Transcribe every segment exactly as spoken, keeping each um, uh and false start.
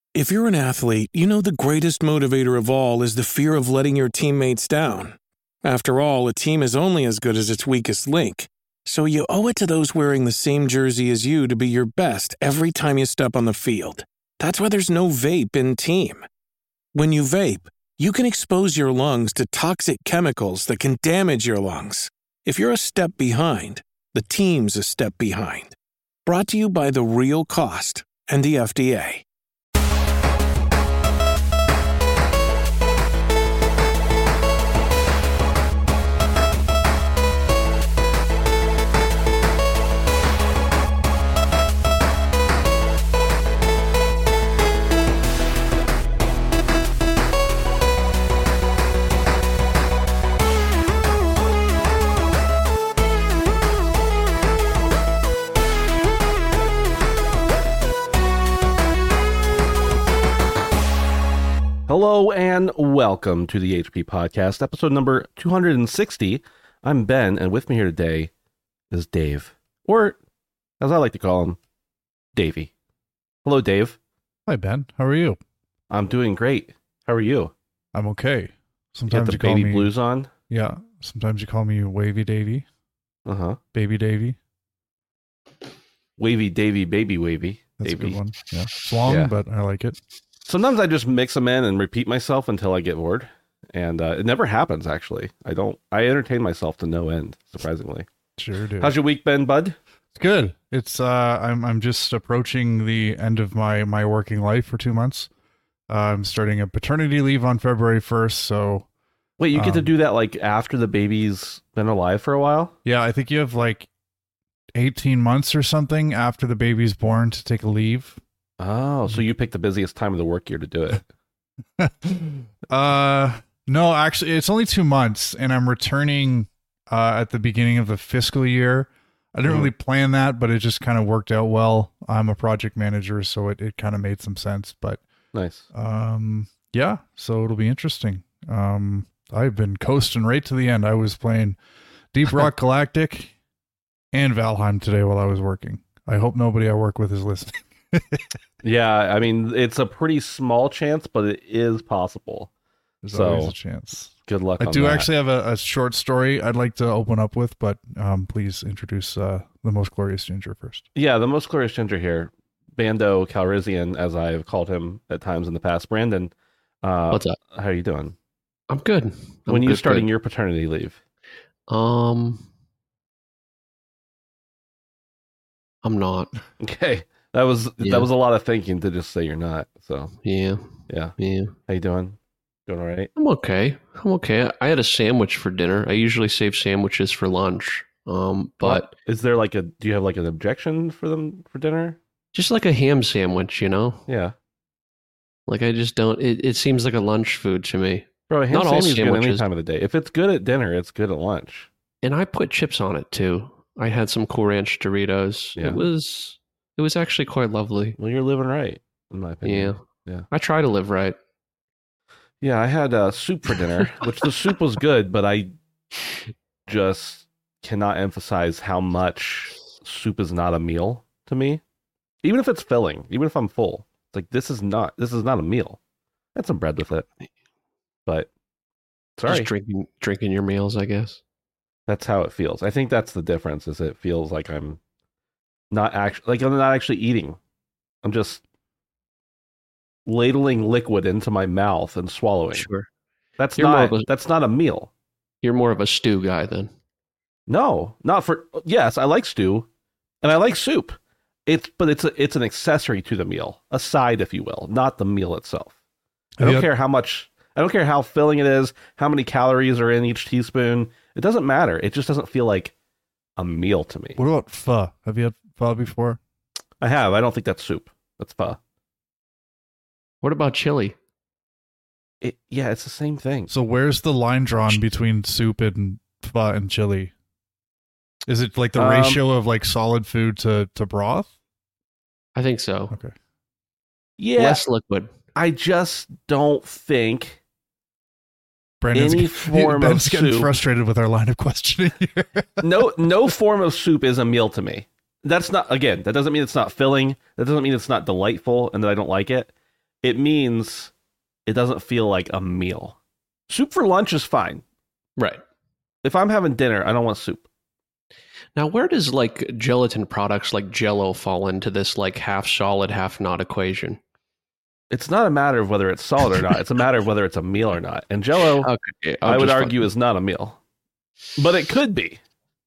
If you're an athlete, you know the greatest motivator of all is the fear of letting your teammates down. After all, a team is only as good as its weakest link. So you owe it to those wearing the same jersey as you to be your best every time you step on the field. That's why there's no vape in team. When you vape, you can expose your lungs to toxic chemicals that can damage your lungs. If you're a step behind, the team's a step behind. Brought to you by The Real Cost and the F D A. Hello and welcome to the H P Podcast, episode number two hundred sixty. I'm Ben, and with me here today is Dave, or as I like to call him, Davey. Hello, Dave. Hi, Ben. How are you? I'm doing great. How are you? I'm okay. you Sometimes got the you call baby me, blues on? Yeah. Sometimes you call me Wavy Davy, Uh-huh. Baby Davy. Wavy Davy, baby wavy. That's Davey. a good one. Yeah. It's long, Yeah. but I like it. Sometimes I just mix them in and repeat myself until I get bored. And uh, it never happens, actually. I don't, I entertain myself to no end, surprisingly. Sure do. How's your week been, bud? It's good. It's uh I'm I'm just approaching the end of my my working life for two months. Uh, I'm starting a paternity leave on February first, so Wait, you get to Um, do that like after the baby's been alive for a while? yeah, I think you have like eighteen months or something after the baby's born to take a leave. Oh, so you picked the busiest time of the work year to do it. uh no, actually it's only two months and I'm returning uh at the beginning of the fiscal year. I didn't Mhm. really plan that, but it just kind of worked out well. I'm a project manager, so it, it kind of made some sense. But Nice. um yeah, so it'll be interesting. Um I've been coasting right to the end. I was playing Deep Rock Galactic and Valheim today while I was working. I hope nobody I work with is listening. Yeah, I mean, it's a pretty small chance, but it is possible. There's So, always a chance. Good luck I on do that. actually have a, a short story I'd like to open up with, but um, please introduce uh, the most glorious ginger first. Yeah, the most glorious ginger here, Bando Calrissian, as I've called him at times in the past. Brandon, uh, What's up? how are you doing? I'm good. I'm when are you good, starting good. your paternity leave? Um, I'm not. Okay, that was Yeah. that was a lot of thinking to just say you're not. So Yeah, yeah, yeah. how you doing? Doing all right? I'm okay. I'm okay. I had a sandwich for dinner. I usually save sandwiches for lunch. Um, but Is there like a? Do you have like an objection for them for dinner? just like a ham sandwich, you know? Yeah, Like I just don't. It, it seems like a lunch food to me. bro. A ham Not all sandwich is good any sandwiches. time of the day. If it's good at dinner, it's good at lunch. And I put chips on it too. I had some Cool Ranch Doritos. Yeah. It was. It was actually quite lovely. Well, you're living right, in my opinion. Yeah. Yeah. I try to live right. Yeah, I had uh, soup for dinner, which the soup was good, but I just cannot emphasize how much soup is not a meal to me. Even if it's filling, even if I'm full, it's like this is not this is not a meal. I had some bread with it, but sorry, Just drinking drinking your meals, I guess. that's how it feels. I think that's the difference. Is it feels like I'm not actually like I'm not actually eating. I'm just ladling liquid into my mouth and swallowing. Sure. That's You're more not of a- that's not a meal. You're more of a stew guy then. No, not for yes, I like stew and I like soup. It's but it's a, it's an accessory to the meal, a side if you will, not the meal itself. I don't Yeah. care how much I don't care how filling it is, how many calories are in each teaspoon. It doesn't matter. It just doesn't feel like a meal to me. What about pho? Have you had pho before? I have. I don't think that's soup. That's pho. What about chili? It, yeah, it's the same thing. So where's the line drawn between soup and pho and chili? Is it like the Um, ratio of like solid food to, to broth? I think so. Okay. Yeah, Less liquid. I just don't think Brandon's any get- form Ben's of getting soup. frustrated with our line of questioning here. no no form of soup is a meal to me. That's not again, that doesn't mean it's not filling. That doesn't mean it's not delightful and that I don't like it. it means it doesn't feel like a meal. Soup for lunch is fine. Right. If I'm having dinner, I don't want soup. Now, where does like gelatin products like Jell-O fall into this like half solid, half not equation? It's not a matter of whether it's solid or not. It's a matter of whether it's a meal or not. And Jell-O, Okay, I would argue, is not a meal. But it could be.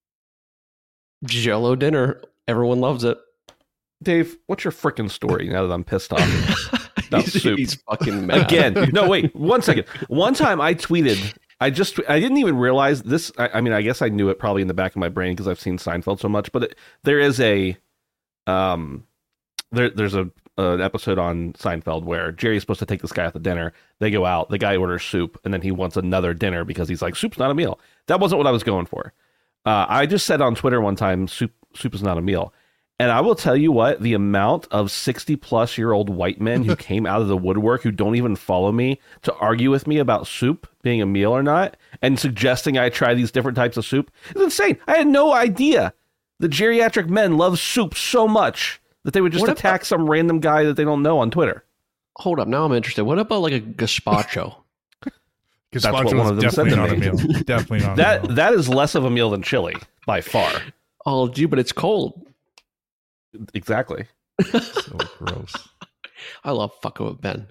Jell-O dinner. Everyone loves it. Dave, what's your frickin' story now that I'm pissed off about he's, soup? he's fucking mad. Again. No, wait. One second. One time I tweeted... I just, I didn't even realize this. I, I mean, I guess I knew it probably in the back of my brain because I've seen Seinfeld so much, but it, there is a, um, there, there's a, an episode on Seinfeld where Jerry's supposed to take this guy out to dinner. They go out, the guy orders soup, and then he wants another dinner because he's like, soup's not a meal. That wasn't what I was going for. Uh, I just said on Twitter one time, soup, soup is not a meal. And I will tell you what, the amount of sixty plus year old white men who came out of the woodwork who don't even follow me to argue with me about soup being a meal or not and suggesting I try these different types of soup is insane. I had no idea that geriatric men love soup so much that they would just What attack about- some random guy that they don't know on Twitter. Hold up. Now I'm interested. What about like a gazpacho? That's what Gazpacho one is of them said definitely to not a me. meal. Definitely not a That meal. That is less of a meal than chili by far. Oh, gee, but it's cold. Exactly. So gross. I love fucking with Ben.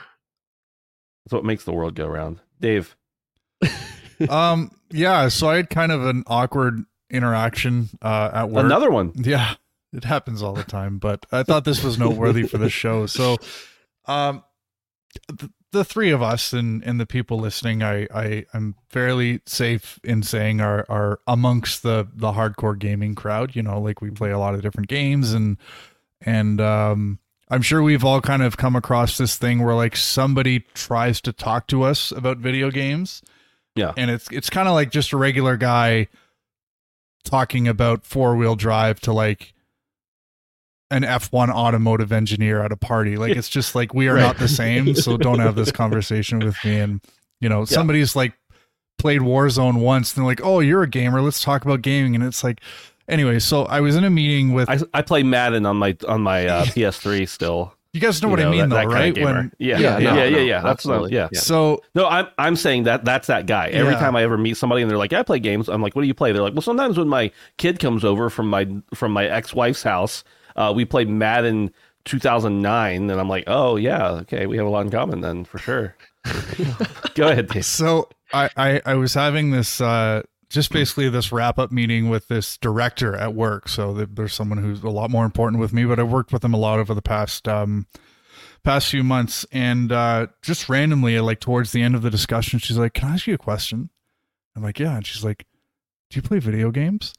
That's what makes the world go round. Dave. Um, yeah, so I had kind of an awkward interaction uh, at work. Another one. Yeah, it happens all the time, but I thought this was noteworthy for the show. So, um, th- the three of us and, and the people listening, I, I, I'm fairly safe in saying are, are amongst the, the hardcore gaming crowd. You know, like we play a lot of different games and, and, um, I'm sure we've all kind of come across this thing where like somebody tries to talk to us about video games. Yeah. And it's, it's kind of like just a regular guy talking about four-wheel drive to like an F one automotive engineer at a party. Like, it's just like, we are Right. not the same. So don't have this conversation with me. And, you know, somebody's like played Warzone once and they're like, oh, you're a gamer. Let's talk about gaming. And it's like, anyway, so I was in a meeting with, I, I play Madden on my on my uh, P S three still. you guys know You what I know, mean that- that though, kind right? of gamer. When, yeah, Yeah, yeah, no, yeah, yeah, no, yeah. That's what, absolutely. yeah. Yeah. so No, I'm I'm saying that that's that guy. Every Yeah. time I ever meet somebody and they're like, yeah, I play games. I'm like, what do you play? They're like, well, sometimes when my kid comes over from my from my ex-wife's house, uh, we play Madden two thousand nine, and I'm like, oh yeah, okay, we have a lot in common then for sure. Go ahead, Dave. So I, I, I was having this, uh, just basically this wrap up meeting with this director at work. So th- there's someone who's a lot more important with me, but I've worked with him a lot over the past, um, past few months. And, uh, just randomly, like towards the end of the discussion, she's like, can I ask you a question? I'm like, yeah. And she's like, do you play video games?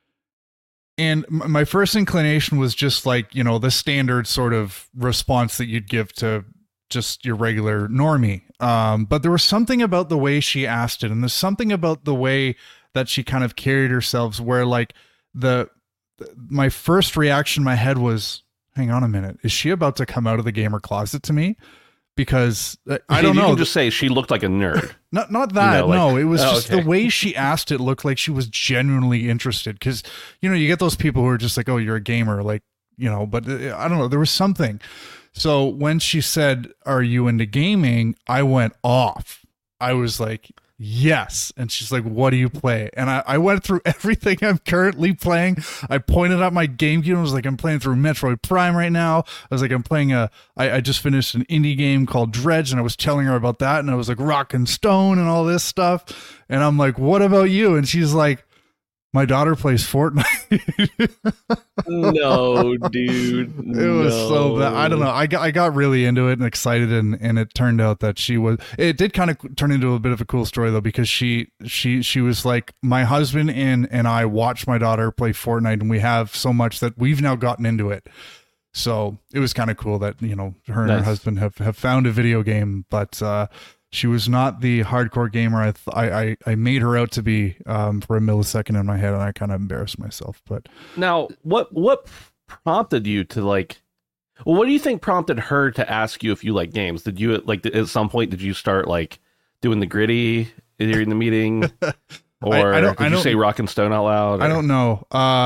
And m- my first inclination was just like, you know, the standard sort of response that you'd give to just your regular normie. Um, but there was something about the way she asked it, and there's something about the way that she kind of carried herself where like the, my first reaction in my head was, hang on a minute, is she about to come out of the gamer closet to me? Because uh, I don't you know. can just say she looked like a nerd. Not not that. know, like- no, it was Oh, just okay. the way she asked it looked like she was genuinely interested. Because, you know, you get those people who are just like, oh, you're a gamer. Like, you know, but uh, I don't know. There was something. So when she said, are you into gaming? I went off. I was like, yes. And she's like, what do you play? And I, I went through everything I'm currently playing. I pointed out my GameCube and was like, I'm playing through Metroid Prime right now. I was like, I'm playing a, I, I just finished an indie game called Dredge, and I was telling her about that. And I was like, Rock and Stone and all this stuff. And I'm like, what about you? And she's like, my daughter plays Fortnite. No, dude. It was so bad. I don't know. I got I got really into it and excited, and and it turned out that she was. It did kind of turn into a bit of a cool story though, because she she she was like, my husband and and I watch my daughter play Fortnite, and we have so much that we've now gotten into it. So it was kind of cool that, you know, her and her Nice. husband have have found a video game, but uh, she was not the hardcore gamer I th- I, I I made her out to be um, for a millisecond in my head, and I kind of embarrassed myself. But Now, what what prompted you to like? Well, what do you think prompted her to ask you if you like games? Did you like at some point did you start like doing the gritty during the meeting, or I don't- did I you don't- say Rock and Stone out loud? I or- don't know. Um,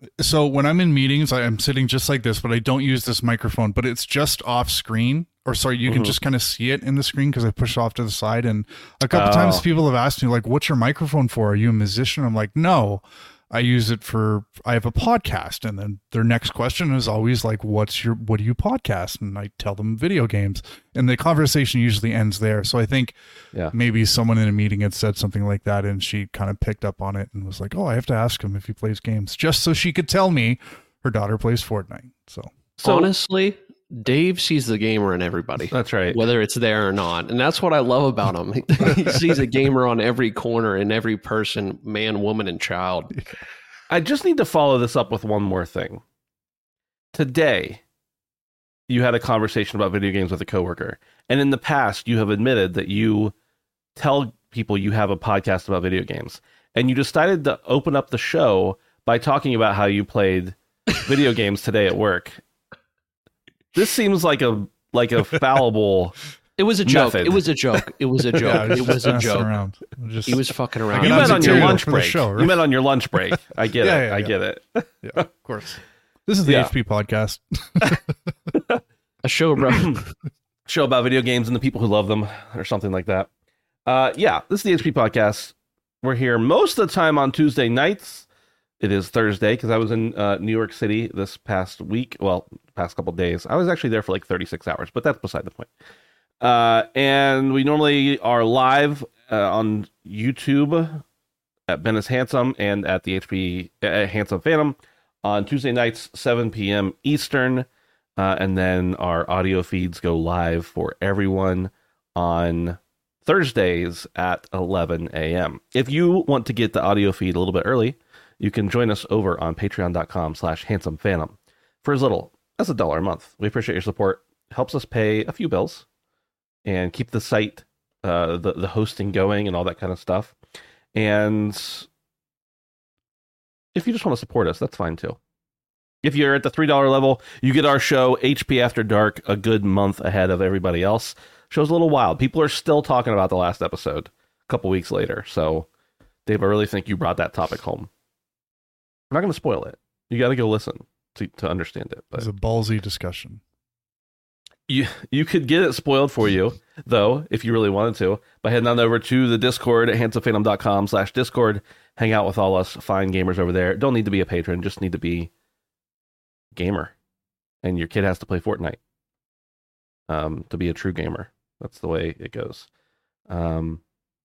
So when I'm in meetings, I am sitting just like this, but I don't use this microphone, but it's just off screen. Or sorry, you can Mhm. just kind of see it in the screen because I push off to the side. And a couple Oh. times people have asked me, like, what's your microphone for? Are you a musician? I'm like, no, I use it for, I have a podcast. And then their next question is always like, what's your, what do you podcast? And I tell them video games. And the conversation usually ends there. So I think Yeah. maybe someone in a meeting had said something like that and she kind of picked up on it and was like, oh, I have to ask him if he plays games, just so she could tell me her daughter plays Fortnite. So, So Honestly, Dave sees the gamer in everybody, that's right. whether it's there or not. And that's what I love about him. He sees a gamer on every corner in every person, man, woman, and child. I just need to follow this up with one more thing. Today, you had a conversation about video games with a coworker, and in the past, you have admitted that you tell people you have a podcast about video games, and you decided to open up the show by talking about how you played video games today at work. This seems like a like a fallible. It was a joke. Method. It was a joke. It was a joke. yeah, I was it just was a messing joke. around. Just, He was fucking I around. get You on met on your material lunch for the break. show, right? You met on your lunch break. I get Yeah, it. yeah, I yeah. get it. yeah, of course. This is the Yeah. H P podcast. A show about Show about video games and the people who love them, or something like that. Uh, yeah, this is the H P podcast. We're here most of the time on Tuesday nights. It is Thursday because I was in uh, New York City this past week. Well, past couple days. I was actually there for like thirty-six hours, but that's beside the point. Uh, and we normally are live uh, on YouTube at Ben is Handsome and at the H P uh, Handsome Phantom on Tuesday nights, seven p.m. Eastern. Uh, and then our audio feeds go live for everyone on Thursdays at eleven a.m. If you want to get the audio feed a little bit early, you can join us over on patreon.com slash handsome phantom for as little as a dollar a month. We appreciate your support. Helps us pay a few bills and keep the site, uh, the, the hosting going and all that kind of stuff. And if you just want to support us, that's fine too. If you're at the three dollars level, you get our show, H P After Dark, a good month ahead of everybody else. Show's a little wild. People are still talking about the last episode a couple weeks later. So, Dave, I really think you brought that topic home. We're not going to spoil it. You got to go listen to, to understand it. But It's a ballsy discussion. you you could get it spoiled for you, though, if you really wanted to, by heading on over to the Discord at handsomephantom.com slash Discord. Hang out with all us fine gamers over there. Don't need to be a patron, just need to be gamer. And your kid has to play Fortnite um, to be a true gamer. That's the way it goes. Um,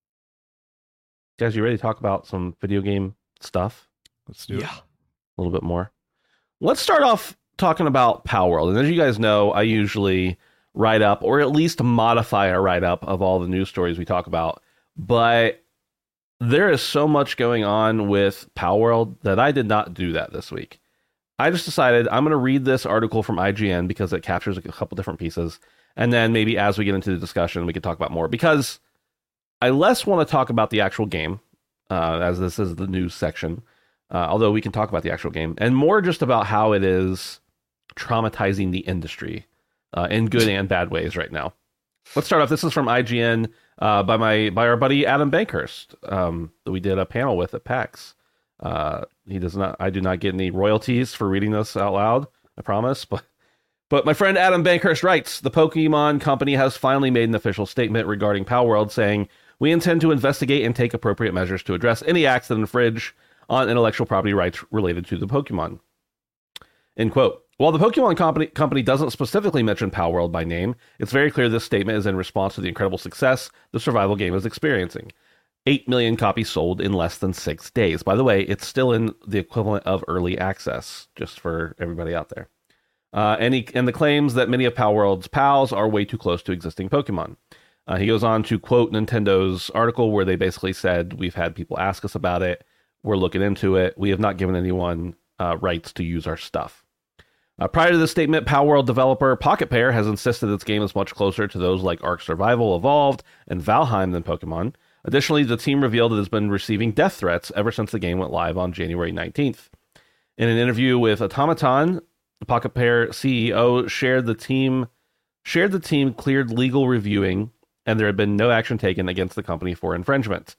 guys, you ready to talk about some video game stuff? Let's do it. yeah. A little bit more. Let's start off talking about Palworld. And as you guys know, I usually write up or at least modify a write up of all the news stories we talk about. But there is so much going on with Palworld that I did not do that this week. I just decided I'm going to read this article from I G N because it captures a couple different pieces. And then maybe as we get into the discussion, we can talk about more. Because I less want to talk about the actual game, uh, as this is the news section. Uh, although we can talk about the actual game, and more just about how it is traumatizing the industry uh, in good and bad ways right now. Let's start off. This is from I G N uh, by my by our buddy Adam Bankhurst um, that we did a panel with at PAX. Uh, he does not. I do not get any royalties for reading this out loud. I promise. But but my friend Adam Bankhurst writes, the Pokemon Company has finally made an official statement regarding Palworld, saying we intend to investigate and take appropriate measures to address any acts that infringe on intellectual property rights related to the Pokemon. End quote. While the Pokemon company, company doesn't specifically mention Palworld by name, it's very clear this statement is in response to the incredible success the survival game is experiencing. eight million copies sold in less than six days. By the way, it's still in the equivalent of early access, just for everybody out there. Uh, and, he, and the claims that many of Palworld's pals are way too close to existing Pokemon. Uh, he goes on to quote Nintendo's article where they basically said, we've had people ask us about it. We're looking into it. We have not given anyone uh, rights to use our stuff. Uh, prior to this statement, Palworld developer Pocket Pair has insisted its game is much closer to those like Ark Survival Evolved and Valheim than Pokemon. Additionally, the team revealed it has been receiving death threats ever since the game went live on January nineteenth. In an interview with Automaton, Pocket Pair C E O shared the team shared the team cleared legal reviewing, and there had been no action taken against the company for infringement.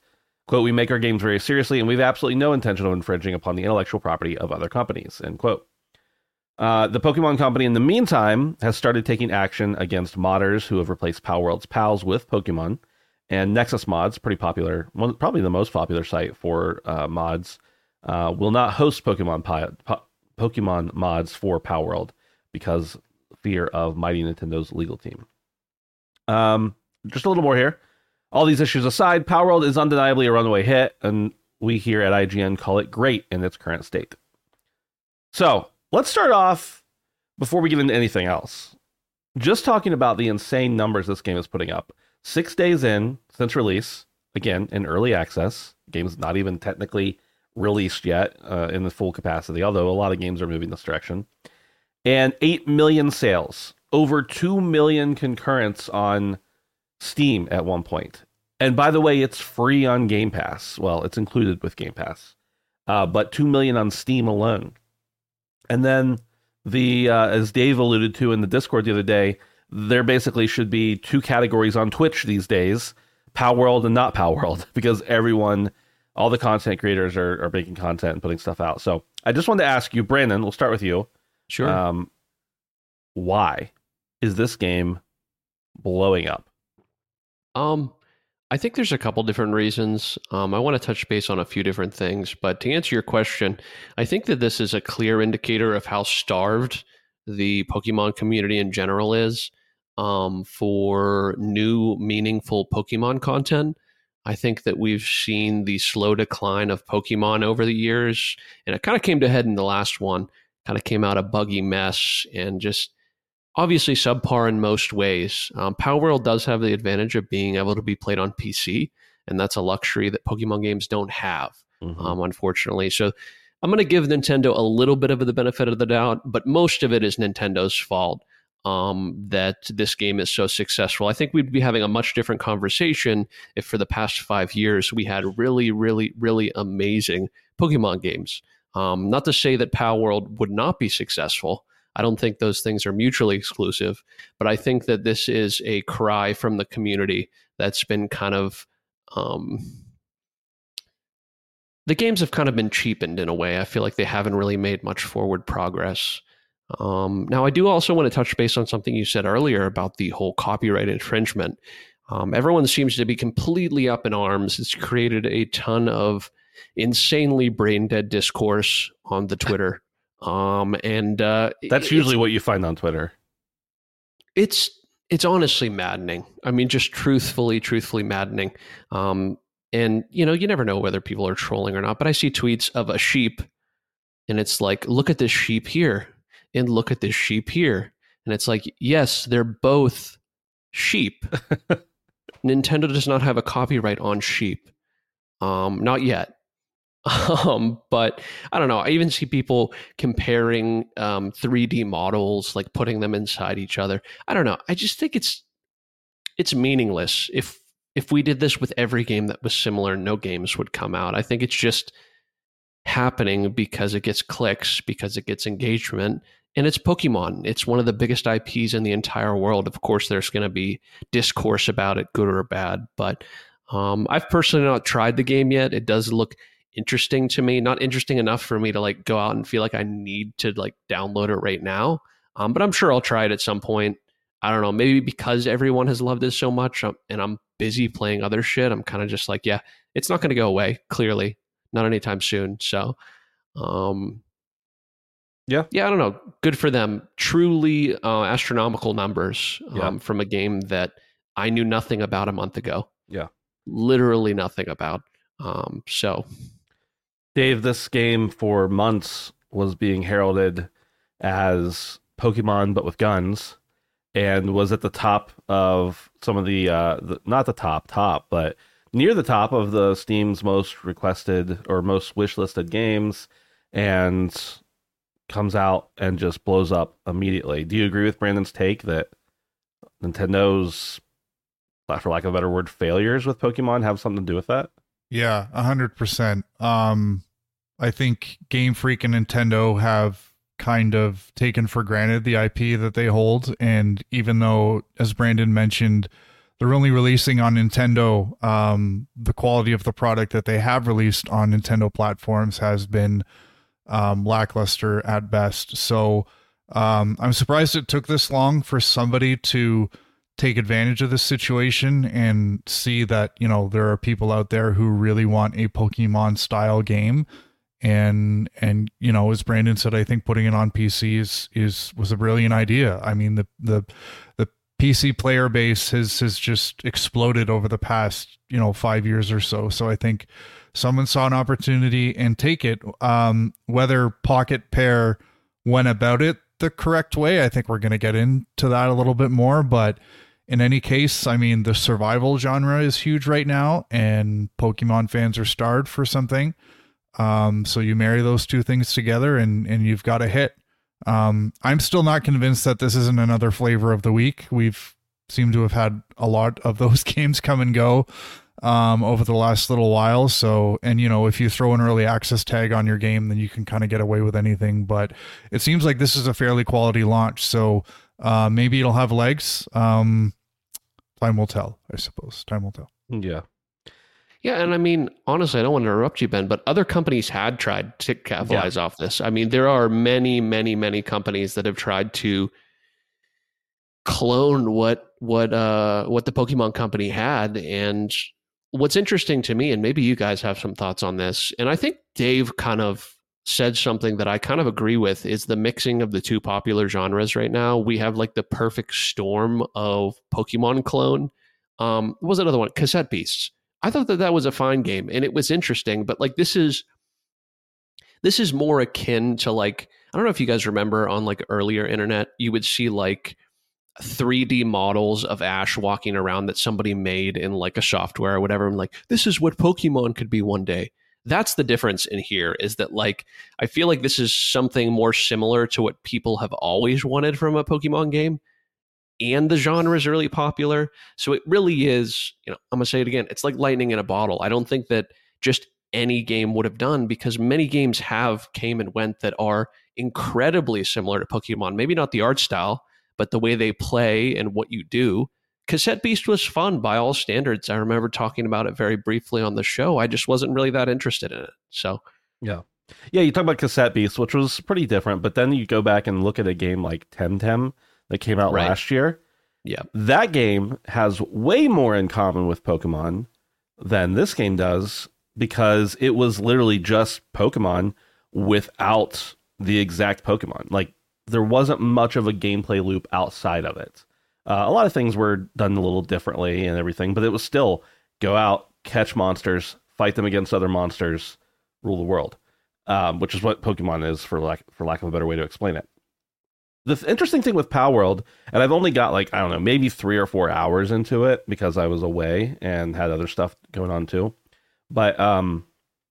Quote, "We make our games very seriously, and we've absolutely no intention of infringing upon the intellectual property of other companies," end quote. Uh, the Pokemon Company, in the meantime, has started taking action against modders who have replaced Palworld's pals with Pokemon. And Nexus Mods, pretty popular, one, probably the most popular site for uh, mods, uh, will not host Pokemon pi- po- Pokemon mods for Palworld because fear of Mighty Nintendo's legal team. Um, just a little more here. All these issues aside, Palworld is undeniably a runaway hit, and we here at I G N call it great in its current state. So, let's start off, before we get into anything else, just talking about the insane numbers this game is putting up. Six days in since release, again, in early access. Game's not even technically released yet uh, in the full capacity, although a lot of games are moving this direction. And eight million sales. Over two million concurrents on Steam at one point. And by the way, it's free on Game Pass. Well, it's included with Game Pass. Uh, but two million on Steam alone. And then, the uh, as Dave alluded to in the Discord the other day, there basically should be two categories on Twitch these days, Palworld and not Palworld, because everyone, all the content creators are, are making content and putting stuff out. So I just wanted to ask you, Brandon, we'll start with you. Sure. Um, why is this game blowing up? Um, I think there's a couple different reasons. Um, I want to touch base on a few different things, but to answer your question, I think that this is a clear indicator of how starved the Pokemon community in general is um, for new, meaningful Pokemon content. I think that we've seen the slow decline of Pokemon over the years, and it kind of came to head in the last one. Kind of came out a buggy mess and just obviously subpar in most ways. Um, Palworld does have the advantage of being able to be played on P C, and that's a luxury that Pokemon games don't have, mm-hmm. um, unfortunately. So I'm going to give Nintendo a little bit of the benefit of the doubt, but most of it is Nintendo's fault um, that this game is so successful. I think we'd be having a much different conversation if for the past five years we had really, really, really amazing Pokemon games. Um, not to say that Palworld would not be successful. I don't think those things are mutually exclusive, but I think that this is a cry from the community that's been kind of... Um, the games have kind of been cheapened in a way. I feel like they haven't really made much forward progress. Um, now, I do also want to touch base on something you said earlier about the whole copyright infringement. Um, everyone seems to be completely up in arms. It's created a ton of insanely brain-dead discourse on the Twitter. Um, and uh, That's usually what you find on Twitter. It's it's honestly maddening. I mean, just truthfully, truthfully maddening. Um, and, you know, you never know whether people are trolling or not, but I see tweets of a sheep, and it's like, look at this sheep here, and look at this sheep here. And it's like, yes, they're both sheep. Nintendo does not have a copyright on sheep. Um, not yet. Um, but I don't know. I even see people comparing um, three D models, like putting them inside each other. I don't know. I just think it's it's meaningless. If if we did this with every game that was similar, no games would come out. I think it's just happening because it gets clicks, because it gets engagement, and it's Pokemon. It's one of the biggest I Ps in the entire world. Of course, there's going to be discourse about it, good or bad. But um, I've personally not tried the game yet. It does look interesting to me, not interesting enough for me to like go out and feel like I need to like download it right now. Um, but I'm sure I'll try it at some point. I don't know, maybe because everyone has loved it so much um, and I'm busy playing other shit, I'm kind of just like, yeah, it's not going to go away, clearly. Not anytime soon. So, um, yeah, yeah, I don't know. Good for them. Truly uh, astronomical numbers um, yeah. from a game that I knew nothing about a month ago. Yeah. Literally nothing about. Um, so... Dave, this game for months was being heralded as Pokemon, but with guns, and was at the top of some of the, uh, the not the top, top, but near the top of the Steam's most requested or most wish-listed games, and comes out and just blows up immediately. Do you agree with Brandon's take that Nintendo's, for lack of a better word, failures with Pokemon have something to do with that? Yeah, a hundred percent. Um, I think Game Freak and Nintendo have kind of taken for granted the I P that they hold, and even though, as Brandon mentioned, they're only releasing on Nintendo. Um, the quality of the product that they have released on Nintendo platforms has been um, lackluster at best. So um, I'm surprised it took this long for somebody to take advantage of this situation and see that, you know, there are people out there who really want a Pokemon style game. And, and, you know, as Brandon said, I think putting it on P C is, is, was a brilliant idea. I mean, the, the, the P C player base has, has just exploded over the past, you know, five years or so. So I think someone saw an opportunity and take it. Um, whether Pocket Pair went about it the correct way, I think we're going to get into that a little bit more, but in any case, I mean, the survival genre is huge right now, and Pokemon fans are starved for something. Um, so you marry those two things together and, and you've got a hit. Um, I'm still not convinced that this isn't another flavor of the week. We've seemed to have had a lot of those games come and go um, over the last little while. So, and you know, if you throw an early access tag on your game, then you can kind of get away with anything, but it seems like this is a fairly quality launch. So uh, maybe it'll have legs. Um, time will tell, I suppose. Time will tell. Yeah. Yeah, and I mean, honestly, I don't want to interrupt you, Ben, but other companies had tried to capitalize yeah. off this. I mean, there are many, many, many companies that have tried to clone what what uh, what the Pokemon Company had. And what's interesting to me, and maybe you guys have some thoughts on this, and I think Dave kind of said something that I kind of agree with, is the mixing of the two popular genres right now. We have like the perfect storm of Pokemon clone. Um, what was another one? Cassette Beasts. I thought that that was a fine game and it was interesting, but like this is this is more akin to like, I don't know if you guys remember on like earlier internet, you would see like three D models of Ash walking around that somebody made in like a software or whatever. I'm like, this is what Pokemon could be one day. That's the difference in here, is that like, I feel like this is something more similar to what people have always wanted from a Pokemon game. And the genre is really popular. So it really is, you know, I'm going to say it again. It's like lightning in a bottle. I don't think that just any game would have done, because many games have came and went that are incredibly similar to Pokemon. Maybe not the art style, but the way they play and what you do. Cassette Beast was fun by all standards. I remember talking about it very briefly on the show. I just wasn't really that interested in it. So, yeah. Yeah, you talk about Cassette Beast, which was pretty different, but then you go back and look at a game like Temtem that came out right. last year. Yeah. That game has way more in common with Pokemon than this game does, because it was literally just Pokemon without the exact Pokemon. Like, there wasn't much of a gameplay loop outside of it. Uh, a lot of things were done a little differently and everything, but it was still go out, catch monsters, fight them against other monsters, rule the world, um, which is what Pokemon is, for lack, for lack of a better way to explain it. The th- interesting thing with Palworld, and I've only got like, I don't know, maybe three or four hours into it because I was away and had other stuff going on too. But um,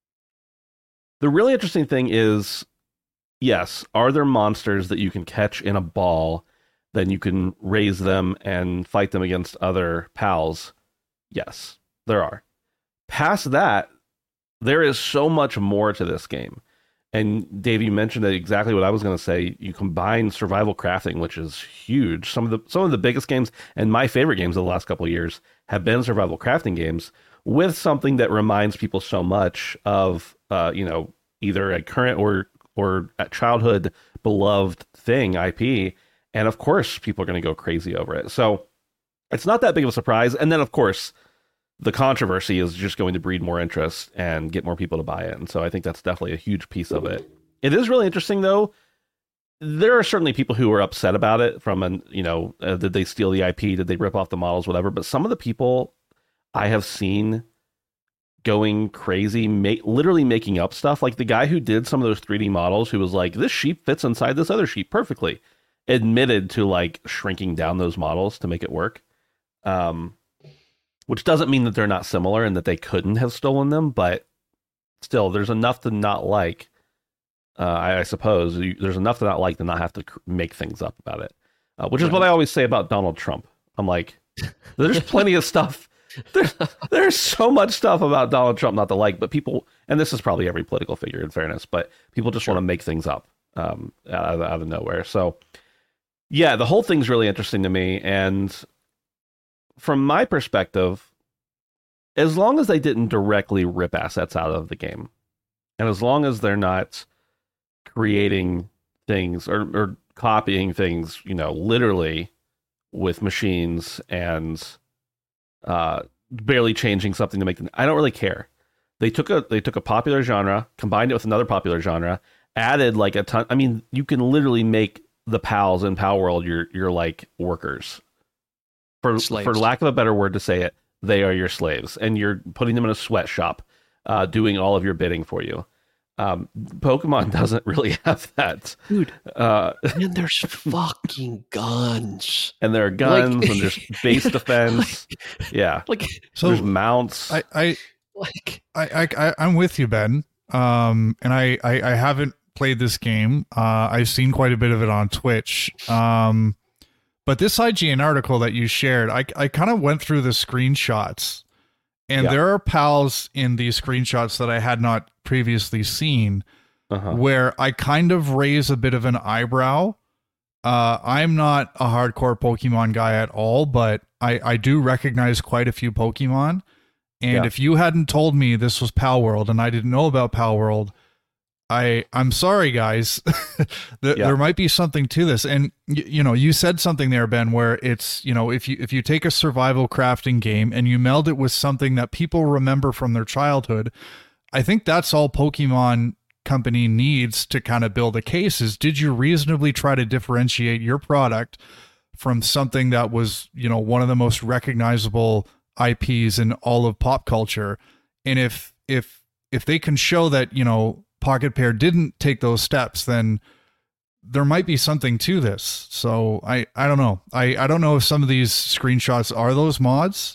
the really interesting thing is, yes, are there monsters that you can catch in a ball, then you can raise them and fight them against other pals? Yes, there are. Past that, there is so much more to this game. And Dave, you mentioned exactly what I was going to say. You combine survival crafting, which is huge. Some of the some of the biggest games and my favorite games of the last couple of years have been survival crafting games, with something that reminds people so much of, uh, you know, either a current or or a childhood beloved thing, I P. And of course, people are going to go crazy over it. So it's not that big of a surprise. And then, of course, the controversy is just going to breed more interest and get more people to buy it. And so I think that's definitely a huge piece of it. It is really interesting, though. There are certainly people who are upset about it from, an, you know, uh, did they steal the I P? Did they rip off the models? Whatever. But some of the people I have seen going crazy, ma- literally making up stuff. Like the guy who did some of those three D models, who was like, this sheep fits inside this other sheep perfectly, admitted to like shrinking down those models to make it work. Um, which doesn't mean that they're not similar and that they couldn't have stolen them, but still, there's enough to not like. Uh, I, I suppose you, there's enough to not like to not have to cr- make things up about it, uh, which is what I always say about Donald Trump. I'm like, there's plenty of stuff. There's, there's so much stuff about Donald Trump not to like, but people, and this is probably every political figure in fairness, but people just sure. want to make things up um, out, of, out of nowhere. So, yeah, the whole thing's really interesting to me, and from my perspective, as long as they didn't directly rip assets out of the game, and as long as they're not creating things or, or copying things, you know, literally with machines and uh, barely changing something to make them, I don't really care. They took a they took a popular genre, combined it with another popular genre, added like a ton. I mean, you can literally make the pals in Pal World your your like workers. For Slaves. For lack of a better word to say it, they are your slaves, and you're putting them in a sweatshop, uh, doing all of your bidding for you. Um, Pokemon doesn't really have that, dude. Uh, and there's fucking guns, and there are guns, like, and there's base defense. like, yeah, like so there's mounts. I, I, like, I, I, I'm with you, Ben. Um, and I, I, I haven't played this game. Uh, I've seen quite a bit of it on Twitch. Um. But this I G N article that you shared, I, I kind of went through the screenshots, and yeah. there are pals in these screenshots that I had not previously seen, uh-huh. where I kind of raise a bit of an eyebrow. Uh, I'm not a hardcore Pokemon guy at all, but I, I do recognize quite a few Pokemon. And yeah. if you hadn't told me this was Pal World and I didn't know about Pal World, I, I'm sorry, guys. there, yeah. there might be something to this. And, y- you know, you said something there, Ben, where it's, you know, if you if you take a survival crafting game and you meld it with something that people remember from their childhood, I think that's all Pokemon Company needs to kind of build a case is, did you reasonably try to differentiate your product from something that was, you know, one of the most recognizable I Ps in all of pop culture? And if if if they can show that, you know, Pocket Pair didn't take those steps, then there might be something to this. So I, I don't know. I, I don't know if some of these screenshots are those mods.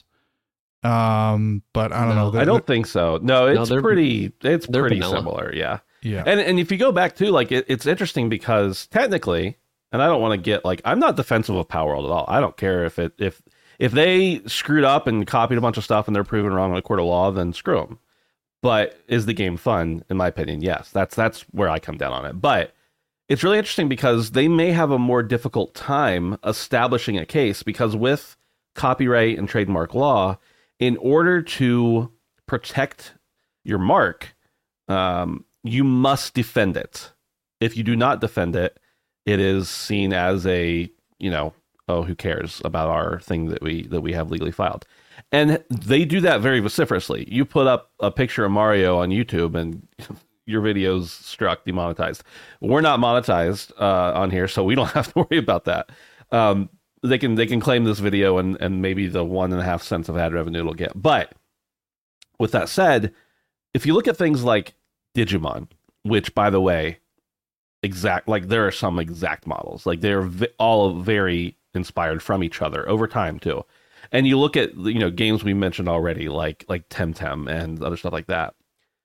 Um, but I don't No, know. They're, I don't think so. No, it's no, pretty, it's pretty vanilla. similar. Yeah. Yeah. And and if you go back to like, it, it's interesting because technically, and I don't want to get like, I'm not defensive of Power World at all. I don't care if it, if, if they screwed up and copied a bunch of stuff and they're proven wrong in a court of law, then screw them. But is the game fun? In my opinion, yes. That's that's where I come down on it. But it's really interesting because they may have a more difficult time establishing a case because with copyright and trademark law, in order to protect your mark, um, you must defend it. If you do not defend it, it is seen as a, you know, oh, who cares about our thing that we that we have legally filed. And they do that very vociferously. You put up a picture of Mario on YouTube and your video's struck demonetized. We're not monetized uh, on here, so we don't have to worry about that. Um, they can they can claim this video and, and maybe the one and a half cents of ad revenue it'll get. But with that said, if you look at things like Digimon, which, by the way, exact like there are some exact models. Like they're v- all very inspired from each other over time, too. And you look at, you know, games we mentioned already, like like Temtem and other stuff like that.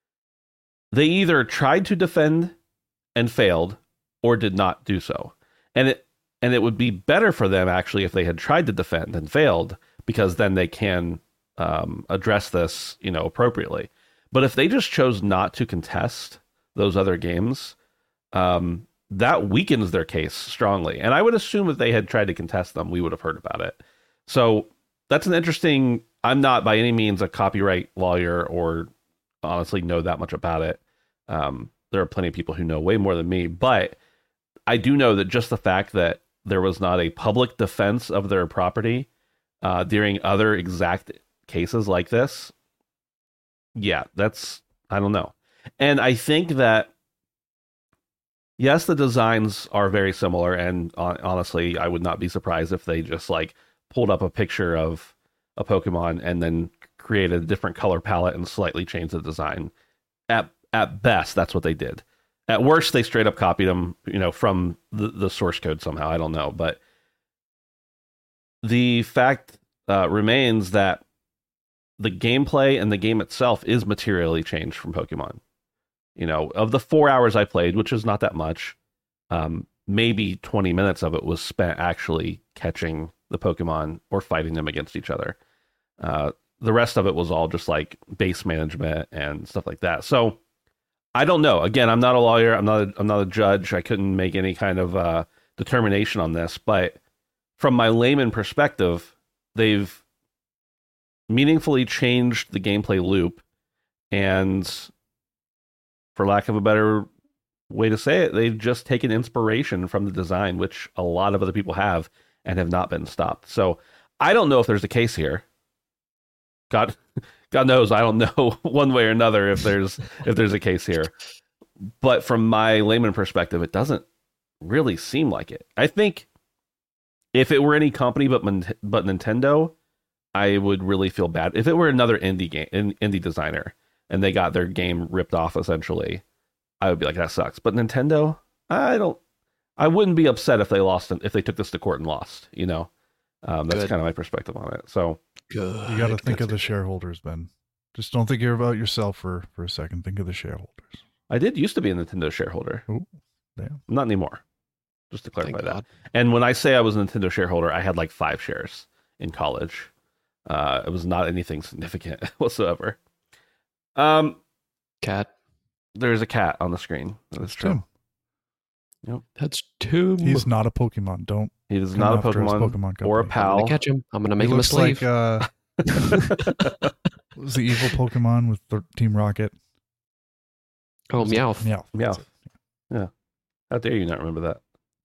They either tried to defend and failed, or did not do so. And it and it would be better for them actually if they had tried to defend and failed, because then they can um, address this, you know, appropriately. But if they just chose not to contest those other games, um, that weakens their case strongly. And I would assume if they had tried to contest them, we would have heard about it. So that's an interesting, I'm not by any means a copyright lawyer or honestly know that much about it. Um, there are plenty of people who know way more than me, but I do know that just the fact that there was not a public defense of their property uh, during other exact cases like this, yeah, that's, I don't know. And I think that, yes, the designs are very similar, and uh, honestly, I would not be surprised if they just like pulled up a picture of a Pokemon and then created a different color palette and slightly changed the design. At at best, that's what they did. At worst, they straight up copied them, you know, from the, the source code somehow. I don't know, but the fact uh, remains that the gameplay and the game itself is materially changed from Pokemon. You know, of the four hours I played, which is not that much, um, maybe twenty minutes of it was spent actually catching the Pokemon or fighting them against each other. Uh, the rest of it was all just like base management and stuff like that. So I don't know. Again, I'm not a lawyer. I'm not a, I'm not a judge. I couldn't make any kind of uh, determination on this. But from my layman perspective, they've meaningfully changed the gameplay loop, and for lack of a better way to say it, they've just taken inspiration from the design, which a lot of other people have and have not been stopped. So I don't know if there's a case here. God, God knows I don't know one way or another if there's if there's a case here. But from my layman perspective, it doesn't really seem like it. I think if it were any company but but Nintendo, I would really feel bad. If it were another indie game, indie designer, and they got their game ripped off, essentially, I would be like, that sucks. But Nintendo, I don't. I wouldn't be upset if they lost, if they took this to court and lost. You know, um, that's Good. kind of my perspective on it. So Good. You got to think Good. of the shareholders, Ben. Just don't think about yourself for, for a second. Think of the shareholders. I did used to be a Nintendo shareholder. Oh, damn. Not anymore. Just to clarify Thank that. God. And when I say I was a Nintendo shareholder, I had like five shares in college. Uh, it was not anything significant whatsoever. Um, Cat. there's a cat on the screen. That's true. Tim. That's Tim. He's not a Pokemon. Don't He is come not a after his Pokemon, Pokemon or a company. I'm pal. gonna catch him. I'm gonna He make him a looks slave. like uh, what was the evil Pokemon with the Team Rocket? oh, Meowth. Meow. Meow. Yeah. How dare you not remember that?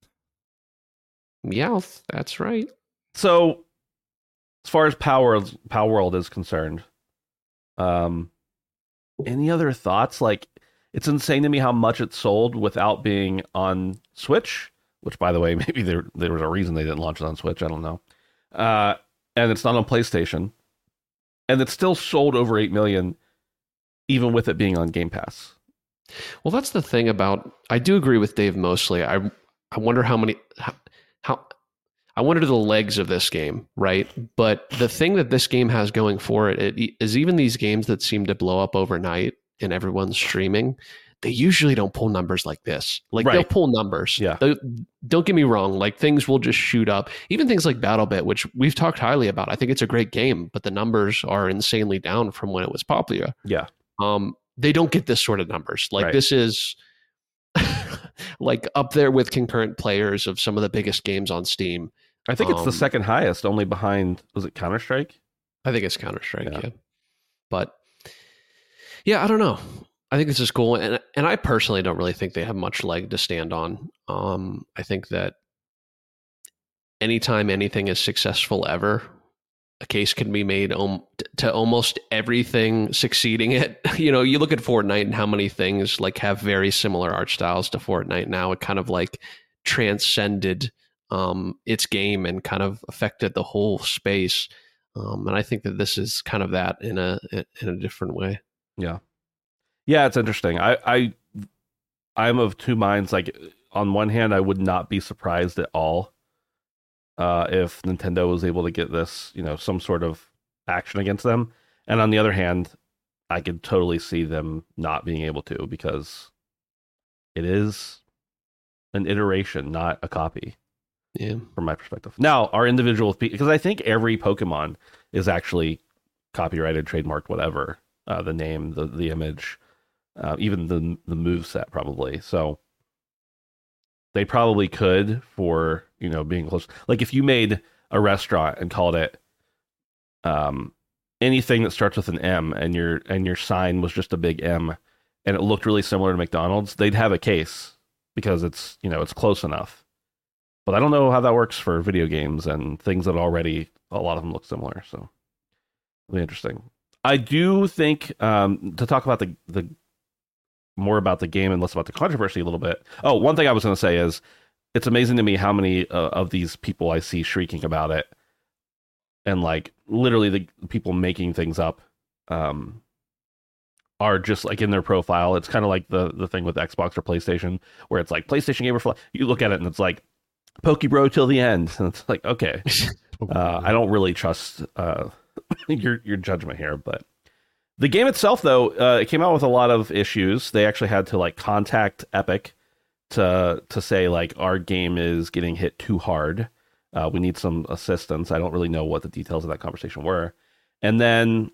Meowth. That's right. So, as far as Power Power World is concerned, um, any other thoughts? Like, it's insane to me how much it sold without being on Switch. Which, by the way, maybe there there was a reason they didn't launch it on Switch. I don't know. Uh, and it's not on PlayStation, and it still sold over eight million, even with it being on Game Pass. Well, that's the thing about. I do agree with Dave mostly. I I wonder how many how, how I wonder the legs of this game, right? But the thing that this game has going for it, it is even these games that seem to blow up overnight and everyone's streaming, they usually don't pull numbers like this. Like Right. they'll pull numbers. Yeah. They- don't get me wrong. Like things will just shoot up. Even things like BattleBit, which we've talked highly about. I think it's a great game, but the numbers are insanely down from when it was popular. Yeah. Um, they don't get this sort of numbers. Like Right. this is like up there with concurrent players of some of the biggest games on Steam. I think it's the Um, second highest, only behind, was it Counter-Strike? I think it's Counter-Strike, Yeah. yeah. But yeah, I don't know. I think this is cool. And and I personally don't really think they have much leg to stand on. Um, I think that anytime anything is successful ever, a case can be made um, to almost everything succeeding it. You know, you look at Fortnite and how many things like have very similar art styles to Fortnite now. It kind of like transcended um, its game and kind of affected the whole space. Um, and I think that this is kind of that in a in a different way. Yeah. Yeah, it's interesting. I, I I'm of two minds. Like, on one hand, I would not be surprised at all uh, if Nintendo was able to get this, you know, some sort of action against them. And on the other hand, I could totally see them not being able to, because it is an iteration, not a copy, Yeah. from my perspective. Now, our individual, because I think every Pokemon is actually copyrighted, trademarked, whatever, uh, the name, the the image, uh, even the the move set, probably. So they probably could, for, you know, being close. Like if you made a restaurant and called it um, anything that starts with an M, and your and your sign was just a big M, and it looked really similar to McDonald's, they'd have a case because it's, you know, it's close enough. But I don't know how that works for video games and things that already, a lot of them look similar. So really interesting. I do think, um, to talk about the the more about the game and less about the controversy a little bit. Oh, one thing I was going to say is, it's amazing to me how many uh, of these people I see shrieking about it, and like literally the people making things up um, are just like in their profile. It's kind of like the the thing with Xbox or PlayStation, where it's like PlayStation Gamer for Life. You look at it and it's like Pokebro till the end, and it's like, okay, uh, I don't really trust uh, your your judgment here. But the game itself, though, uh, it came out with a lot of issues. They actually had to like contact Epic to to say like, our game is getting hit too hard. Uh, we need some assistance. I don't really know what the details of that conversation were. And then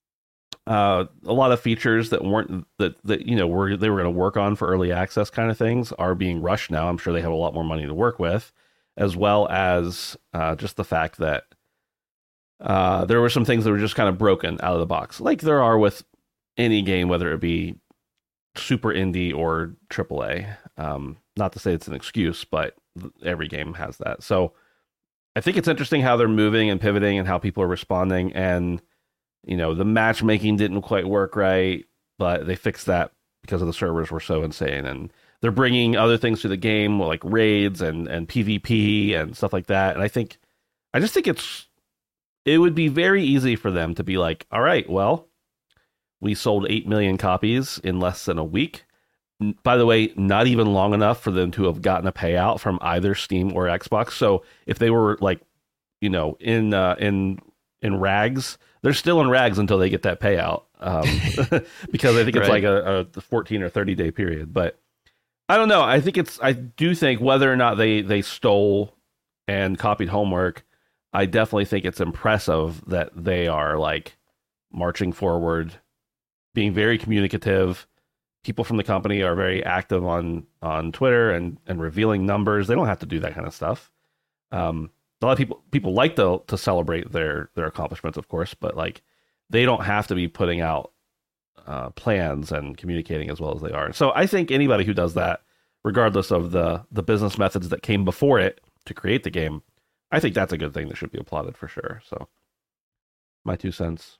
uh, a lot of features that weren't that that you know were they were going to work on for early access kind of things are being rushed now. I'm sure they have a lot more money to work with, as well as uh, just the fact that Uh, there were some things that were just kind of broken out of the box, like there are with any game, whether it be super indie or triple A. Um, not to say it's an excuse, but every game has that. So I think it's interesting how they're moving and pivoting and how people are responding. And, you know, the matchmaking didn't quite work right, but they fixed that because of the servers were so insane. And they're bringing other things to the game, like raids and, and PvP and stuff like that. And I think, I just think it's, it would be very easy for them to be like, all right, well, we sold eight million copies in less than a week. By the way, not even long enough for them to have gotten a payout from either Steam or Xbox. So if they were like, you know, in uh, in in rags, they're still in rags until they get that payout, um, because I think it's Right. like a, a fourteen or thirty day period. But I don't know. I think it's. I do think whether or not they they stole and copied homework, I definitely think it's impressive that they are like marching forward, being very communicative. People from the company are very active on on Twitter and and revealing numbers. They don't have to do that kind of stuff. Um, a lot of people people like to to celebrate their their accomplishments, of course, but like they don't have to be putting out uh, plans and communicating as well as they are. So I think anybody who does that, regardless of the the business methods that came before it to create the game, I think that's a good thing that should be applauded for sure. So my two cents.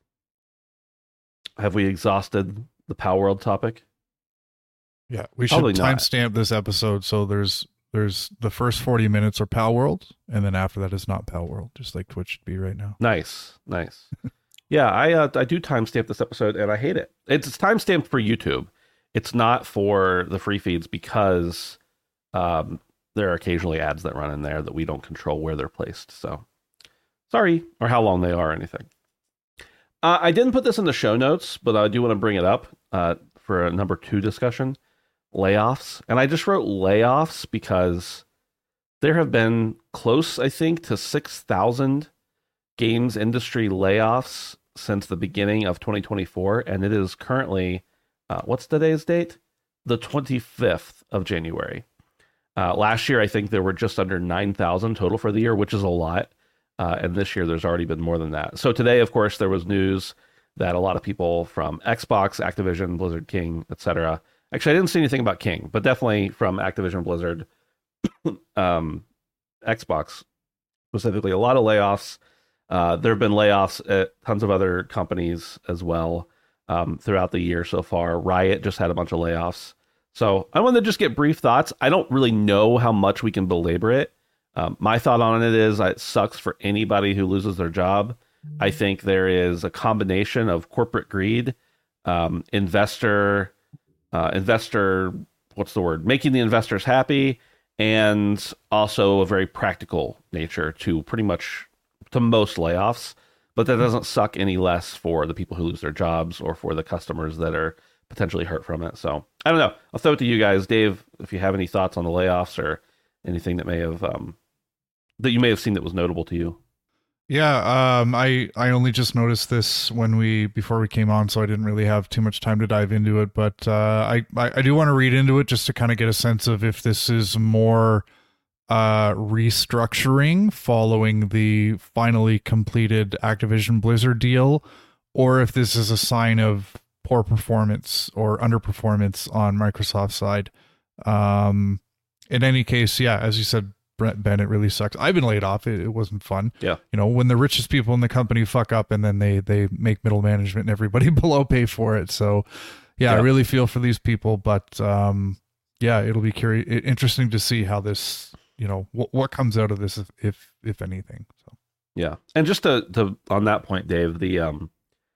Have we exhausted the Pal World topic? Yeah, we Probably should not. timestamp this episode so there's there's the first forty minutes are Pal World, and then after that is not Pal World, just like Twitch should be right now. Nice, nice. Yeah, I uh, I do timestamp this episode, and I hate it. It's, it's timestamped for YouTube. It's not for the free feeds because um, there are occasionally ads that run in there that we don't control where they're placed. So sorry, or how long they are or anything. Uh, I didn't put this in the show notes, but I do want to bring it up uh, for a number two discussion. Layoffs. And I just wrote layoffs because there have been close, I think, to six thousand games industry layoffs since the beginning of twenty twenty-four. And it is currently, uh, what's today's date? The twenty-fifth of January. Uh, last year, I think there were just under nine thousand total for the year, which is a lot. Uh, and this year, there's already been more than that. So today, of course, there was news that a lot of people from Xbox, Activision, Blizzard King, et cetera. Actually, I didn't see anything about King, but definitely from Activision, Blizzard, um, Xbox specifically, a lot of layoffs. Uh, there have been layoffs at tons of other companies as well um, throughout the year so far. Riot just had a bunch of layoffs. So I wanted to just get brief thoughts. I don't really know how much we can belabor it. Um, my thought on it is it sucks for anybody who loses their job. I think there is a combination of corporate greed, um, investor... Uh, investor, what's the word? Making the investors happy, and also a very practical nature to pretty much to most layoffs. But that doesn't suck any less for the people who lose their jobs or for the customers that are potentially hurt from it. So I don't know. I'll throw it to you guys, Dave, if you have any thoughts on the layoffs or anything that may have um, that you may have seen that was notable to you. Yeah, um, I I only just noticed this when we before we came on, so I didn't really have too much time to dive into it. But uh, I, I I do want to read into it just to kind of get a sense of if this is more uh, restructuring following the finally completed Activision Blizzard deal, or if this is a sign of poor performance or underperformance on Microsoft's side. Um, in any case, yeah, as you said, Brent Bennett, really sucks. I've been laid off. It, it wasn't fun. Yeah. You know, when the richest people in the company fuck up and then they, they make middle management and everybody below pay for it. So yeah, Yeah. I really feel for these people, but um, yeah, it'll be curious, interesting to see how this, you know, what, what comes out of this, if, if, if anything. So, Yeah. And just to, to on that point, Dave, the, um,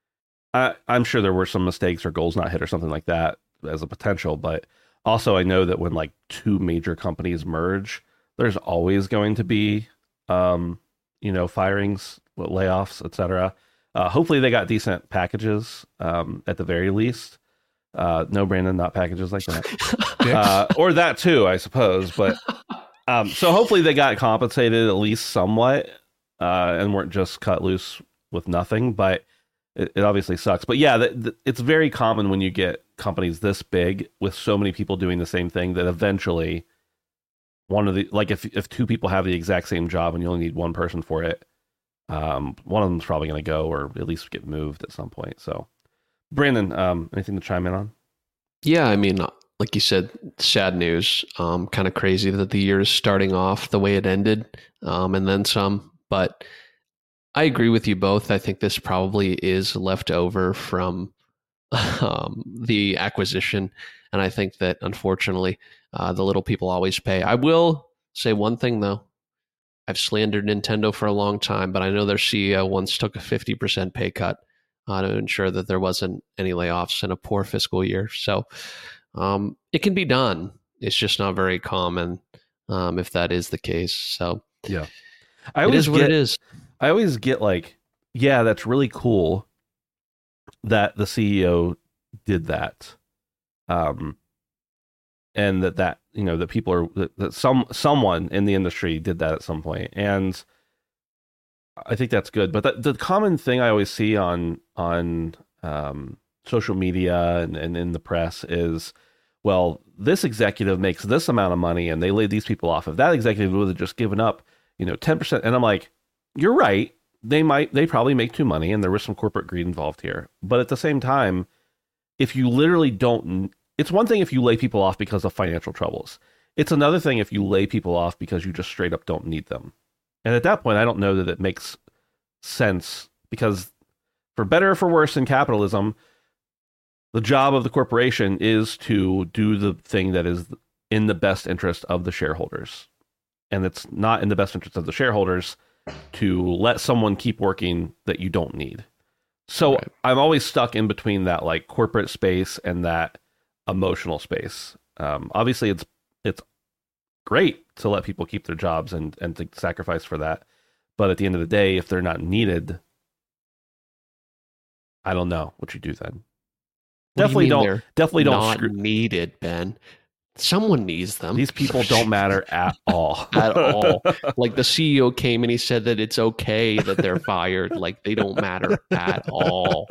I, I'm sure there were some mistakes or goals not hit or something like that as a potential, but also I know that when like two major companies merge, there's always going to be, um, you know, firings, layoffs, et cetera. Uh, hopefully they got decent packages um, at the very least. Uh, no, Brandon, not packages like that. uh, or that too, I suppose. But um, so hopefully they got compensated at least somewhat uh, and weren't just cut loose with nothing. But it, it obviously sucks. But yeah, the, the, it's very common when you get companies this big with so many people doing the same thing that eventually one of the, like if if two people have the exact same job and you only need one person for it, Um, one of them's probably going to go or at least get moved at some point. So, Brandon, um, anything to chime in on? Yeah, I mean, like you said, sad news. Um, kind of crazy that the year is starting off the way it ended, um, and then some. But I agree with you both. I think this probably is left over from um, the acquisition. And I think that, unfortunately, uh, the little people always pay. I will say one thing, though. I've slandered Nintendo for a long time, but I know their C E O once took a fifty percent pay cut uh, to ensure that there wasn't any layoffs in a poor fiscal year. So um, it can be done. It's just not very common um, if that is the case. So yeah, I it is what get, it is. I always get like, yeah, that's really cool that the C E O did that. Um, and that, that, you know, that people are, that, that some, someone in the industry did that at some point. And I think that's good. But the, the common thing I always see on, on, um, social media and, and in the press is, well, this executive makes this amount of money and they laid these people off. If that executive would have just given up, you know, ten percent. And I'm like, you're right. They might, they probably make too money and there was some corporate greed involved here. But at the same time, if you literally don't, it's one thing if you lay people off because of financial troubles. It's another thing if you lay people off because you just straight up don't need them. And at that point, I don't know that it makes sense because for better or for worse in capitalism, the job of the corporation is to do the thing that is in the best interest of the shareholders. And it's not in the best interest of the shareholders to let someone keep working that you don't need. So right. I'm always stuck in between that like corporate space and that emotional space. Um, obviously, it's it's great to let people keep their jobs and, and to sacrifice for that. But at the end of the day, if they're not needed, I don't know what you do then. What definitely do don't. They're definitely don't. Not Screw- needed, Ben. Someone needs them. These people don't matter at all. At all. Like the C E O came and he said that it's okay that they're fired. Like they don't matter at all.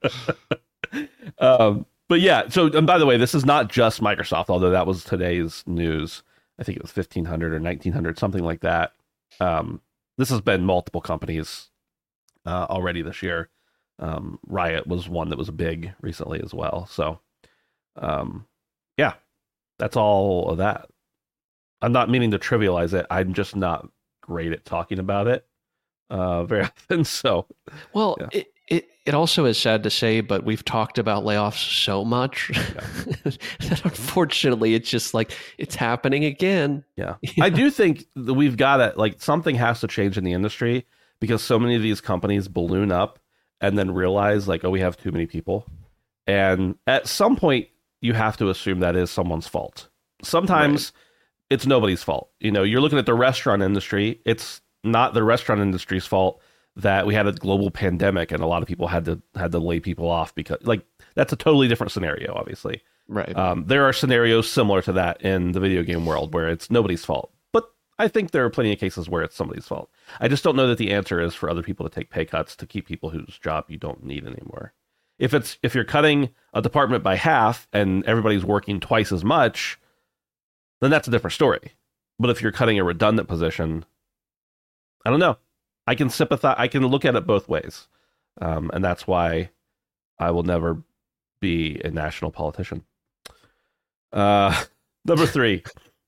Um, but yeah, so and by the way, this is not just Microsoft, although that was today's news. I think it was fifteen hundred or nineteen hundred, something like that. Um, this has been multiple companies uh, already this year. Um, Riot was one that was big recently as well. So um, yeah. That's all of that. I'm not meaning to trivialize it. I'm just not great at talking about it uh, very often. So, well, yeah. it, it it also is sad to say, but we've talked about layoffs so much yeah. that unfortunately, it's just like it's happening again. Yeah, I do think that we've got to like something has to change in the industry because so many of these companies balloon up and then realize like, oh, we have too many people, and at some point. You have to assume that is someone's fault. Sometimes right. it's nobody's fault. You know, you're looking at the restaurant industry. It's not the restaurant industry's fault that we had a global pandemic and a lot of people had to had to lay people off because, like, that's a totally different scenario. Obviously, right? Um, there are scenarios similar to that in the video game world where it's nobody's fault. But I think there are plenty of cases where it's somebody's fault. I just don't know that the answer is for other people to take pay cuts to keep people whose job you don't need anymore. If it's if you're cutting a department by half and everybody's working twice as much, then that's a different story. But if you're cutting a redundant position, I don't know. I can sympathize. I can look at it both ways, um, and that's why I will never be a national politician. Uh, number three,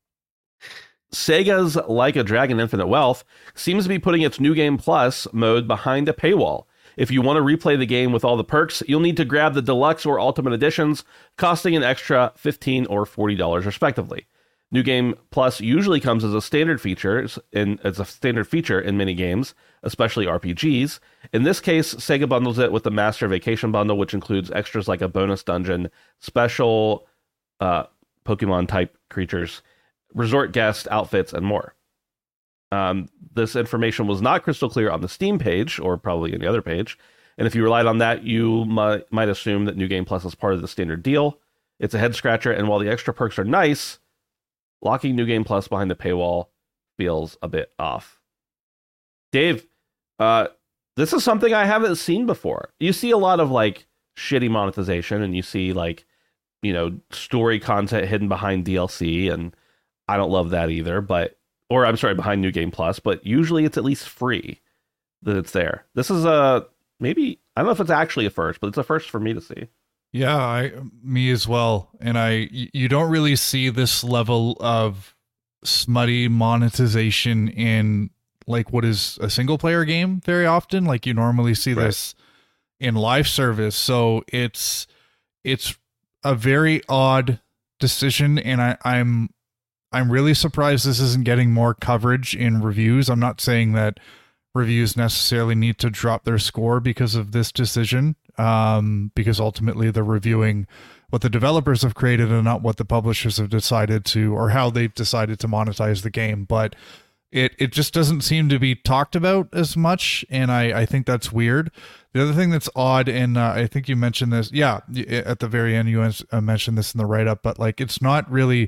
Sega's Like a Dragon: Infinite Wealth seems to be putting its New Game Plus mode behind a paywall. If you want to replay the game with all the perks, you'll need to grab the deluxe or ultimate editions, costing an extra fifteen dollars or forty dollars respectively. New Game Plus usually comes as a standard feature in as a standard feature in many games, especially R P Gs. In this case, Sega bundles it with the Master Vacation bundle, which includes extras like a bonus dungeon, special uh, Pokemon type creatures, resort guest outfits, and more. Um, this information was not crystal clear on the Steam page, or probably any other page. And if you relied on that, you might, might assume that New Game Plus is part of the standard deal. It's a head scratcher, and while the extra perks are nice, locking New Game Plus behind the paywall feels a bit off. Dave, uh, this is something I haven't seen before. You see a lot of like shitty monetization, and you see like, you know, story content hidden behind D L C, and I don't love that either, but or I'm sorry, behind New Game Plus, but usually it's at least free. that it's there. This is a maybe I don't know if it's actually a first, but it's a first for me to see. Yeah, I me as well. And I you don't really see this level of smutty monetization in like what is a single player game very often. Like you normally see Right. this in live service. So it's it's a very odd decision, and I, I'm I'm really surprised this isn't getting more coverage in reviews. I'm not saying that reviews necessarily need to drop their score because of this decision, um, because ultimately they're reviewing what the developers have created and not what the publishers have decided to, or how they've decided to monetize the game. But it it just doesn't seem to be talked about as much, and I, I think that's weird. The other thing that's odd, and uh, I think you mentioned this, yeah, at the very end you uh, mentioned this in the write-up, but like it's not really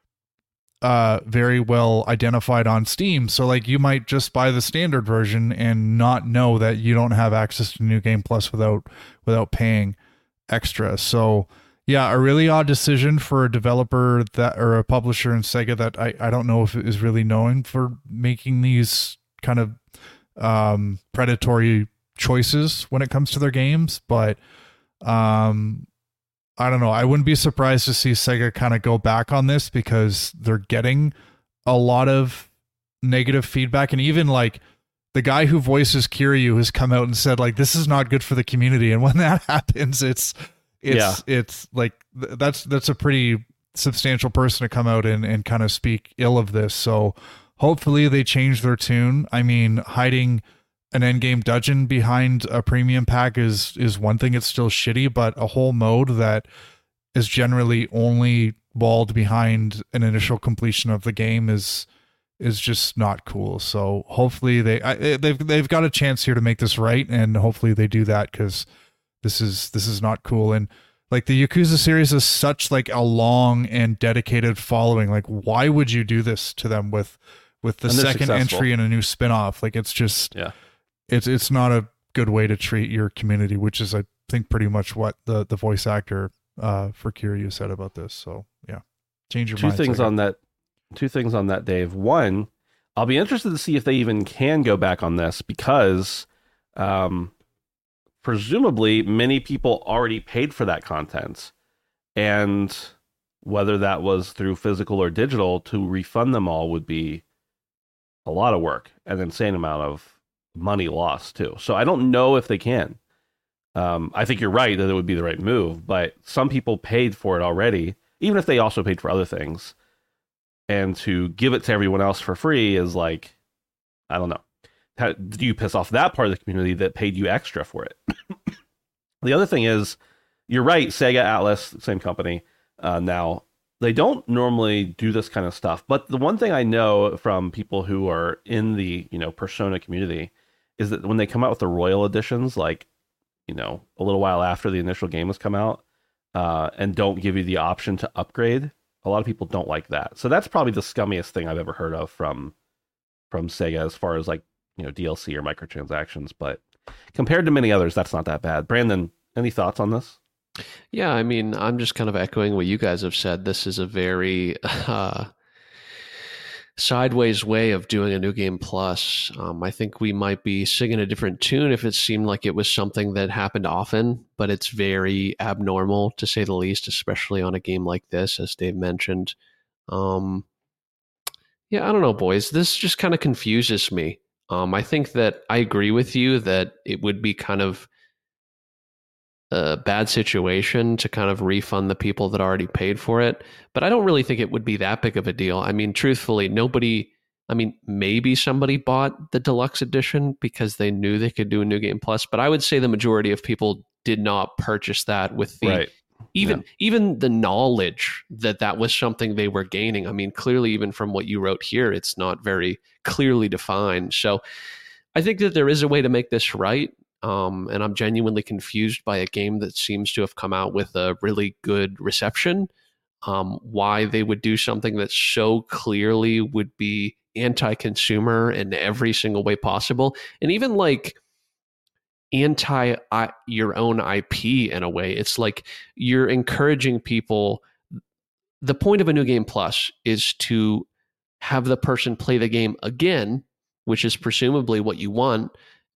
uh, very well identified on Steam. So like you might just buy the standard version and not know that you don't have access to New Game Plus without without paying extra. So yeah, a really odd decision for a developer that or a publisher in Sega that I, I don't know if it is really known for making these kind of um, predatory choices when it comes to their games. But um, I don't know. I wouldn't be surprised to see Sega kind of go back on this because they're getting a lot of negative feedback. And even like the guy who voices Kiryu has come out and said like, this is not good for the community. And when that happens, it's, It's Yeah. it's like th- that's that's a pretty substantial person to come out and, and kind of speak ill of this. So hopefully they change their tune. I mean, hiding an endgame dungeon behind a premium pack is is one thing. It's still shitty, but a whole mode that is generally only walled behind an initial completion of the game is is just not cool. So hopefully they I, they've they've got a chance here to make this right, and hopefully they do that because This is this is not cool. And like the Yakuza series is such like a long and dedicated following. Like, why would you do this to them with with the And they're second successful. entry and a new spin-off? Like it's just Yeah. it's it's not a good way to treat your community, which is I think pretty much what the the voice actor uh for Kiryu said about this. So yeah. Change your Two mind. things Sega. on that. Two things on that, Dave. One, I'll be interested to see if they even can go back on this because um presumably many people already paid for that content, and whether that was through physical or digital, to refund them all would be a lot of work and an insane amount of money lost too. So I don't know if they can. Um, I think you're right that it would be the right move, but some people paid for it already, even if they also paid for other things, and to give it to everyone else for free is like, I don't know. How, do you piss off that part of the community that paid you extra for it? The other thing is, you're right, Sega, Atlas, same company uh, now, they don't normally do this kind of stuff. But the one thing I know from people who are in the, you know, Persona community is that when they come out with the Royal editions, like, you know, a little while after the initial game has come out, uh, and don't give you the option to upgrade, a lot of people don't like that. So that's probably the scummiest thing I've ever heard of from from Sega as far as like, you know, D L C or microtransactions, but compared to many others, that's not that bad. Brandon, any thoughts on this? Yeah, I mean, I'm just kind of echoing what you guys have said. This is a very uh, sideways way of doing a New Game Plus. Um, I think we might be singing a different tune if it seemed like it was something that happened often, but it's very abnormal to say the least, especially on a game like this, as Dave mentioned. Um, yeah, I don't know, boys. This just kind of confuses me. Um, I think that I agree with you that it would be kind of a bad situation to kind of refund the people that already paid for it. But I don't really think it would be that big of a deal. I mean, truthfully, nobody, I mean, maybe somebody bought the deluxe edition because they knew they could do a New Game Plus, but I would say the majority of people did not purchase that with the, Right. even, Yeah. even the knowledge that that was something they were gaining. I mean, clearly, even from what you wrote here, it's not very clearly defined. So I think that there is a way to make this right. Um, and I'm genuinely confused by a game that seems to have come out with a really good reception. Um, why they would do something that so clearly would be anti-consumer in every single way possible, and even like anti I, your own I P in a way. It's like you're encouraging people. The point of a New Game Plus is to have the person play the game again, which is presumably what you want.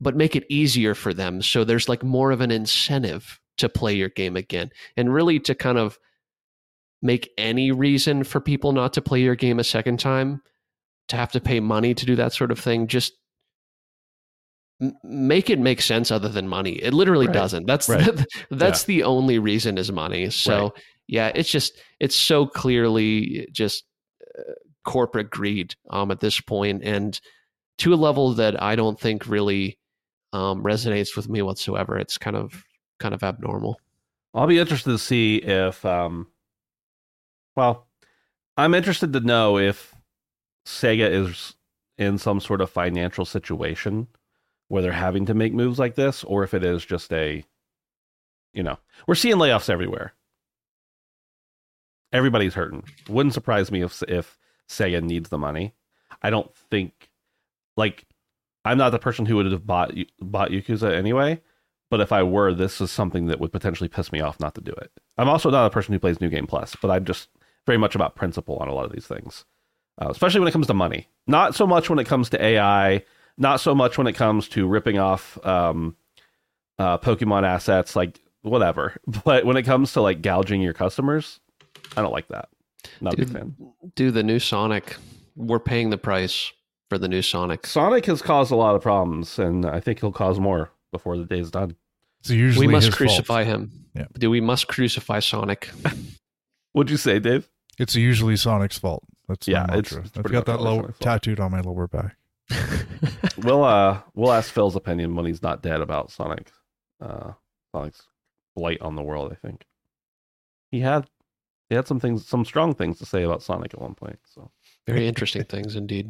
but make it easier for them. So there's like more of an incentive to play your game again, and really to kind of make any reason for people not to play your game a second time, to have to pay money to do that sort of thing. Just m- make it make sense other than money. It literally Right. doesn't. That's Right. the, that's the only reason is money. So Right. yeah, it's just, it's so clearly just uh, corporate greed um, at this point, and to a level that I don't think really um, resonates with me whatsoever. It's kind of, kind of abnormal. I'll be interested to see if, um, well, I'm interested to know if Sega is in some sort of financial situation where they're having to make moves like this, or if it is just a, you know, we're seeing layoffs everywhere. Everybody's hurting. Wouldn't surprise me if if Sega needs the money. I don't think, like, I'm not the person who would have bought bought Yakuza anyway. But if I were, this is something that would potentially piss me off not to do it. I'm also not a person who plays New Game Plus, but I'm just very much about principle on a lot of these things, uh, especially when it comes to money. Not so much when it comes to A I, not so much when it comes to ripping off um, uh, Pokemon assets, like whatever. But when it comes to like gouging your customers, I don't like that. Not a big fan. Do the new Sonic. We're paying the price for the new Sonic. Sonic has caused a lot of problems, and I think he'll cause more before the day's done. It's usually We must his crucify fault. him. Yeah. Do we must crucify Sonic? What'd you say, Dave? It's usually Sonic's fault. That's Yeah, my it's- mantra. it's I've pretty got much that always low Sonic's fault. tattooed on my lower back. We'll uh we'll ask Phil's opinion when he's not dead about Sonic, uh, Sonic's blight on the world. I think he had he had some things, some strong things to say about Sonic at one point. So Very interesting things indeed.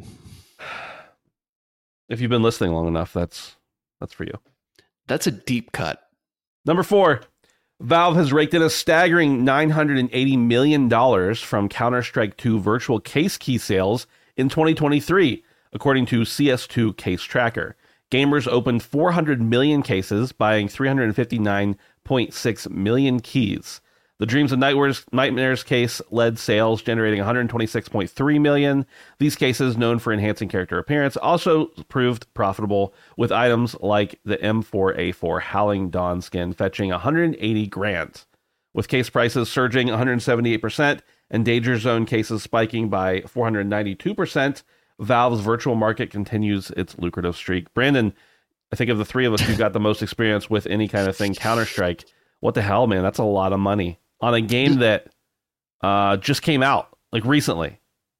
if you've been listening long enough, that's that's for you. That's a deep cut. Number four, Valve has raked in a staggering nine hundred eighty million dollars from Counter-Strike two virtual case key sales in twenty twenty-three, according to C S two Case Tracker. Gamers opened four hundred million cases, buying three hundred fifty-nine point six million keys. The Dreams of Nightmares, Nightmares case led sales, generating one hundred twenty-six point three million. These cases, known for enhancing character appearance, also proved profitable, with items like the M four A four Howling Dawn skin fetching one hundred eighty grand, with case prices surging one hundred seventy-eight percent and Danger Zone cases spiking by four hundred ninety-two percent. Valve's virtual market continues its lucrative streak. Brandon, I think of the three of us who got the most experience with any kind of thing, Counter-Strike. What the hell, man? That's a lot of money on a game that uh, just came out, like, recently.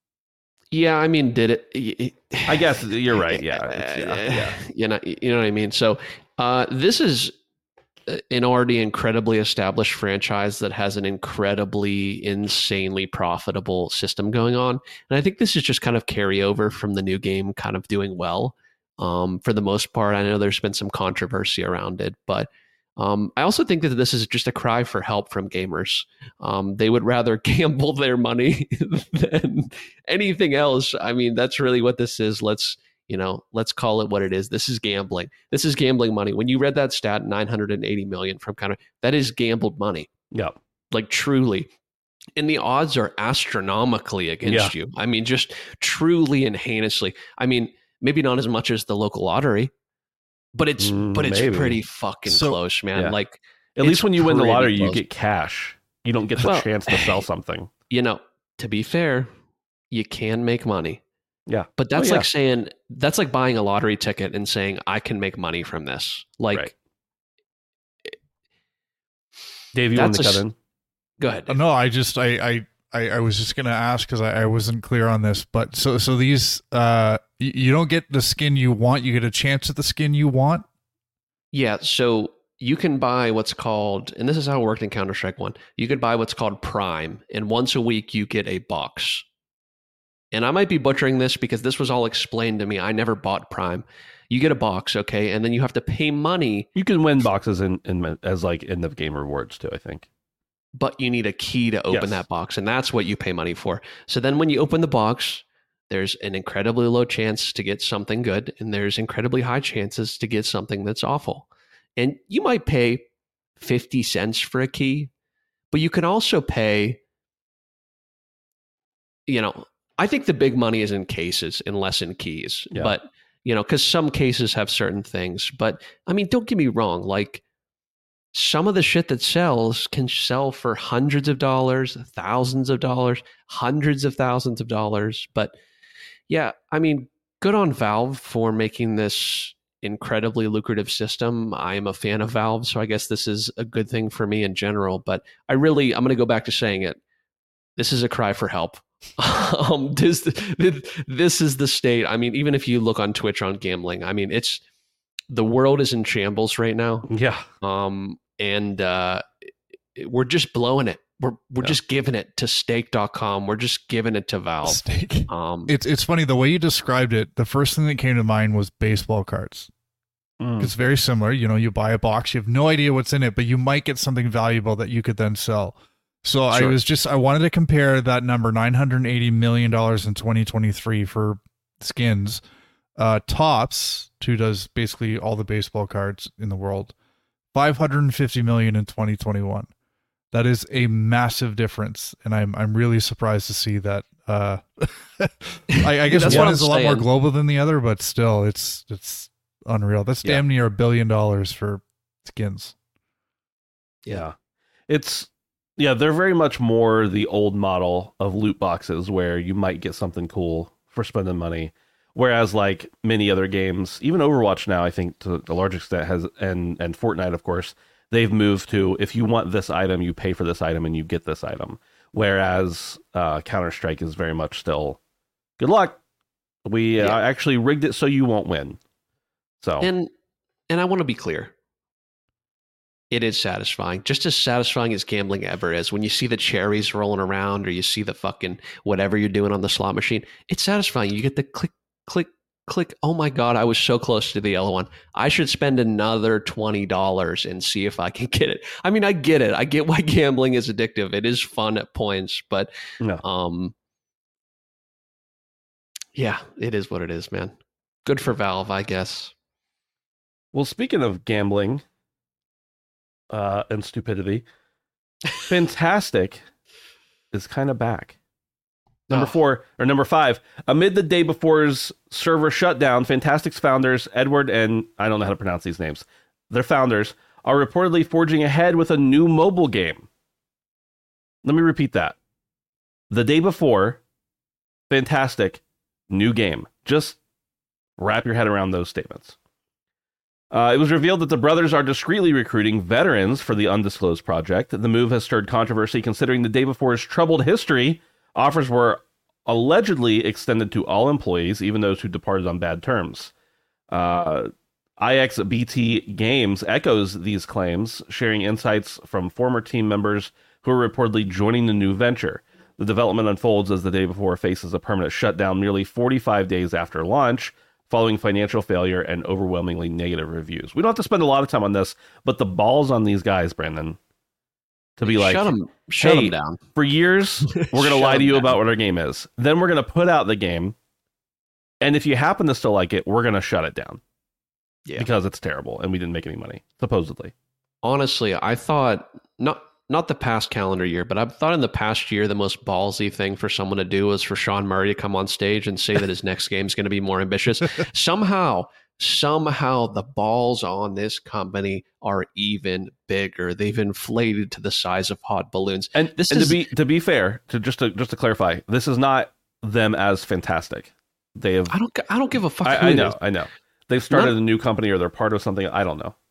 Yeah, I mean, did it? I guess you're right. Yeah, it's- yeah, yeah. You know, you know what I mean. So, uh, this is an already incredibly established franchise that has an incredibly, insanely profitable system going on, and I think this is just kind of carryover from the new game, kind of doing well. Um, for the most part, I know there's been some controversy around it, but um, I also think that this is just a cry for help from gamers. Um, they would rather gamble their money than anything else. I mean, that's really what this is. Let's, you know, let's call it what it is. This is gambling. This is gambling money. When you read that stat, nine hundred eighty million from kind of, that is gambled money. Yeah. Like truly. And the odds are astronomically against you. I mean, just truly and heinously. I mean, maybe not as much as the local lottery, but it's Mm, but it's maybe. pretty fucking So- close, man. Yeah. Like, At it's least when you win the pretty lottery, you close. get cash. You don't get the Well, chance to sell something. You know, to be fair, you can make money. Yeah. But that's Oh, yeah. like saying, that's like buying a lottery ticket and saying, I can make money from this. Like, Right. Dave, you wanted that's to a cut s- in? go ahead. Uh, no, I just I I I, I was just gonna ask because I, I wasn't clear on this. But so so these uh y- you don't get the skin you want. You get a chance at the skin you want. Yeah, so you can buy what's called, and this is how it worked in Counter-Strike one, you could buy what's called Prime, and once a week you get a box. And I might be butchering this because this was all explained to me. I never bought Prime. You get a box, okay, and then you have to pay money, You can win boxes in, in as like end of game rewards too, I think. but you need a key to open Yes. that box, and that's what you pay money for. So then when you open the box, there's an incredibly low chance to get something good, and there's incredibly high chances to get something that's awful. And you might pay fifty cents for a key, but you can also pay, you know, I think the big money is in cases and less in keys. Yeah. But you know, because some cases have certain things. But I mean, don't get me wrong. Like some of the shit that sells can sell for hundreds of dollars, thousands of dollars, hundreds of thousands of dollars. But yeah, I mean, good on Valve for making this incredibly lucrative system. I am a fan of Valve, so I guess this is a good thing for me in general. But I really, I'm going to go back to saying it. This is a cry for help. um, this, this is the state. I mean, even if you look on Twitch on gambling, I mean, it's the world is in shambles right now. Yeah. Um, and uh, we're just blowing it. We're we're yeah. just giving it to stake dot com. We're just giving it to Valve. Stake. Um, it's it's funny the way you described it. The first thing that came to mind was baseball cards. Mm. It's very similar. You know, you buy a box, you have no idea what's in it, but you might get something valuable that you could then sell. So sure. I was just I wanted to compare that number, nine hundred eighty million dollars in twenty twenty-three for skins. Uh, Topps, who does basically all the baseball cards in the world, five hundred fifty million dollars in twenty twenty-one. That is a massive difference, and I'm I'm really surprised to see that. Uh, I, I guess one is a lot more global than the other, but still, it's it's unreal. That's yeah. damn near a billion dollars for skins. Yeah, it's yeah. They're very much more the old model of loot boxes, where you might get something cool for spending money. Whereas, like many other games, even Overwatch now, I think to a large extent has, and and Fortnite, of course. They've moved to, if you want this item, you pay for this item and you get this item. Whereas uh, Counter-Strike is very much still, good luck. We uh, yeah. actually rigged it so you won't win. So And and I want to be clear. It is satisfying. Just as satisfying as gambling ever is. When you see the cherries rolling around or you see the fucking whatever you're doing on the slot machine, it's satisfying. You get the click, click, click. Oh my God, I was so close to the yellow one. I should spend another twenty dollars and see if I can get it. I mean, I get it. I get why gambling is addictive. It is fun at points, but no. um, yeah, it is what it is, man. Good for Valve, I guess. Well, speaking of gambling uh, and stupidity, Fantastic is kind of back. Number oh. four, or number five, amid the day before's server shutdown, Fantastic's founders, Edward and, I don't know how to pronounce these names, their founders, are reportedly forging ahead with a new mobile game. Let me repeat that. The day before, Fantastic, new game. Just wrap your head around those statements. Uh, it was revealed that the brothers are discreetly recruiting veterans for the undisclosed project. The move has stirred controversy considering the day before's troubled history. Offers were allegedly extended to all employees, even those who departed on bad terms. Uh, I X B T Games echoes these claims, sharing insights from former team members who are reportedly joining the new venture. The development unfolds as the day before faces a permanent shutdown nearly forty-five days after launch, following financial failure and overwhelmingly negative reviews. We don't have to spend a lot of time on this, but the balls on these guys, Brandon, to be like, shut them, shut hey, them down. For years, we're going to lie to you down. about what our game is. Then we're going to put out the game. And if you happen to still like it, we're going to shut it down. Yeah. Because it's terrible and we didn't make any money, supposedly. Honestly, I thought, not not the past calendar year, but I thought in the past year, the most ballsy thing for someone to do was for Sean Murray to come on stage and say that his next game is going to be more ambitious. Somehow... Somehow the balls on this company are even bigger. They've inflated to the size of hot balloons. And this and is, to be to be fair, to just to just to clarify, this is not them as Fantastic. They have. I don't. I don't give a fuck. I, who I know. Is. I know. They've started not, a new company or they're part of something. I don't know.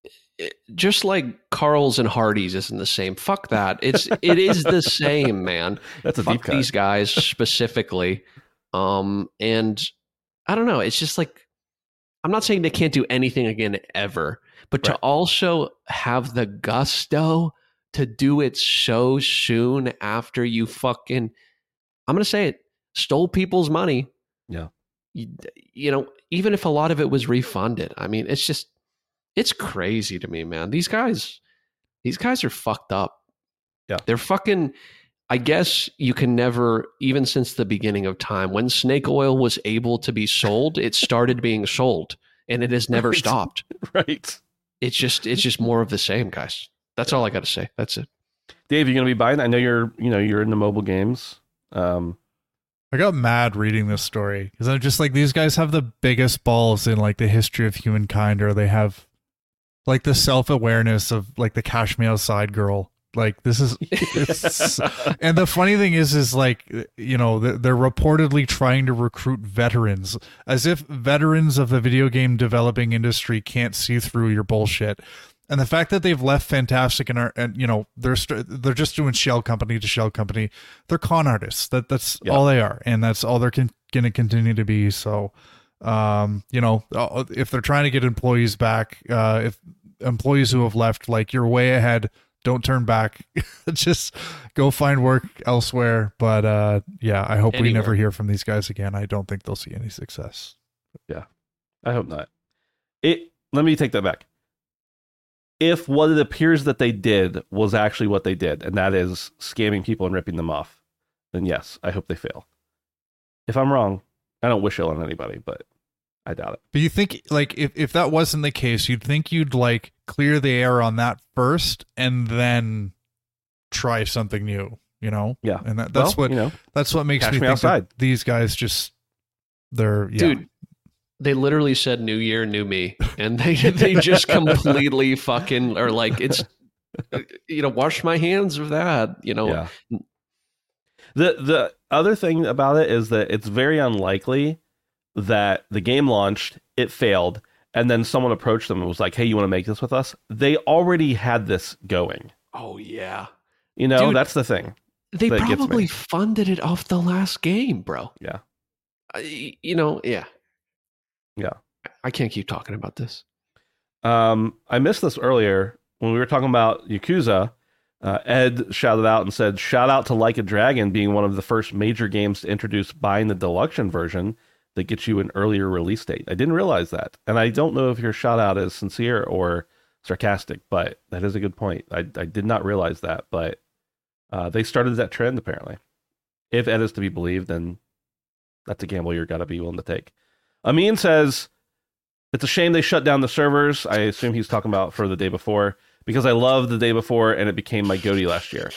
Just like Carl's and Hardee's isn't the same. Fuck that. It's it is the same, man. That's a fuck deep cut. These guys specifically, um, and I don't know. It's just like. I'm not saying they can't do anything again ever, but right. to also have the gusto to do it so soon after you fucking, I'm going to say it, stole people's money. Yeah. You, you know, even if a lot of it was refunded, I mean, it's just, it's crazy to me, man. These guys, these guys are fucked up. Yeah. They're fucking, I guess you can never, even since the beginning of time, when snake oil was able to be sold, it started being sold and it has never right. stopped. Right. It's just, it's just more of the same, guys. That's all I got to say. That's it. Dave, you're going to be buying? I know you're, you know, you're in the mobile games. Um, I got mad reading this story because I'm just like, these guys have the biggest balls in like the history of humankind, or they have like the self-awareness of like the Cash Me Outside girl. Like this is, it's, and the funny thing is, is like, you know, they're reportedly trying to recruit veterans, as if veterans of the video game developing industry can't see through your bullshit. And the fact that they've left Fantastic and are, and you know, they're they're just doing shell company to shell company. They're con artists. That that's yeah. all they are, and that's all they're con- going to continue to be. So, um, you know, if they're trying to get employees back, uh, if employees who have left, like, you're way ahead. Don't turn back. Just go find work elsewhere. But uh, yeah, I hope Anywhere. we never hear from these guys again. I don't think they'll see any success. Yeah, I hope not. It. Let me take that back. If what it appears that they did was actually what they did, and that is scamming people and ripping them off, then yes, I hope they fail. If I'm wrong, I don't wish ill on anybody, but I doubt it. But you think, like, if, if that wasn't the case, you'd think you'd, like, clear the air on that first and then try something new, you know? Yeah. And that, that's well, what, you know, that's what makes me, me think outside. that these guys just, they're, yeah. Dude. They literally said "New Year, new me," and they they just completely fucking are like, it's, you know, wash my hands of that, you know. Yeah. The the other thing about it is that it's very unlikely that the game launched, it failed, and then someone approached them and was like, "Hey, you want to make this with us?" They already had this going. Oh yeah, you know, Dude, that's the thing. They probably funded it off the last game, bro. Yeah. Uh, you know, yeah. Yeah. I can't keep talking about this. Um, I missed this earlier when we were talking about Yakuza. Uh, Ed shouted out and said, shout out to Like a Dragon being one of the first major games to introduce buying the deluxe version that gets you an earlier release date. I didn't realize that. And I don't know if your shout out is sincere or sarcastic, but that is a good point. I, I did not realize that, but uh, they started that trend apparently. If Ed is to be believed, then that's a gamble you're got to be willing to take. Amin says, it's a shame they shut down the servers. I assume he's talking about for the day before, because I loved the day before and it became my goatee last year.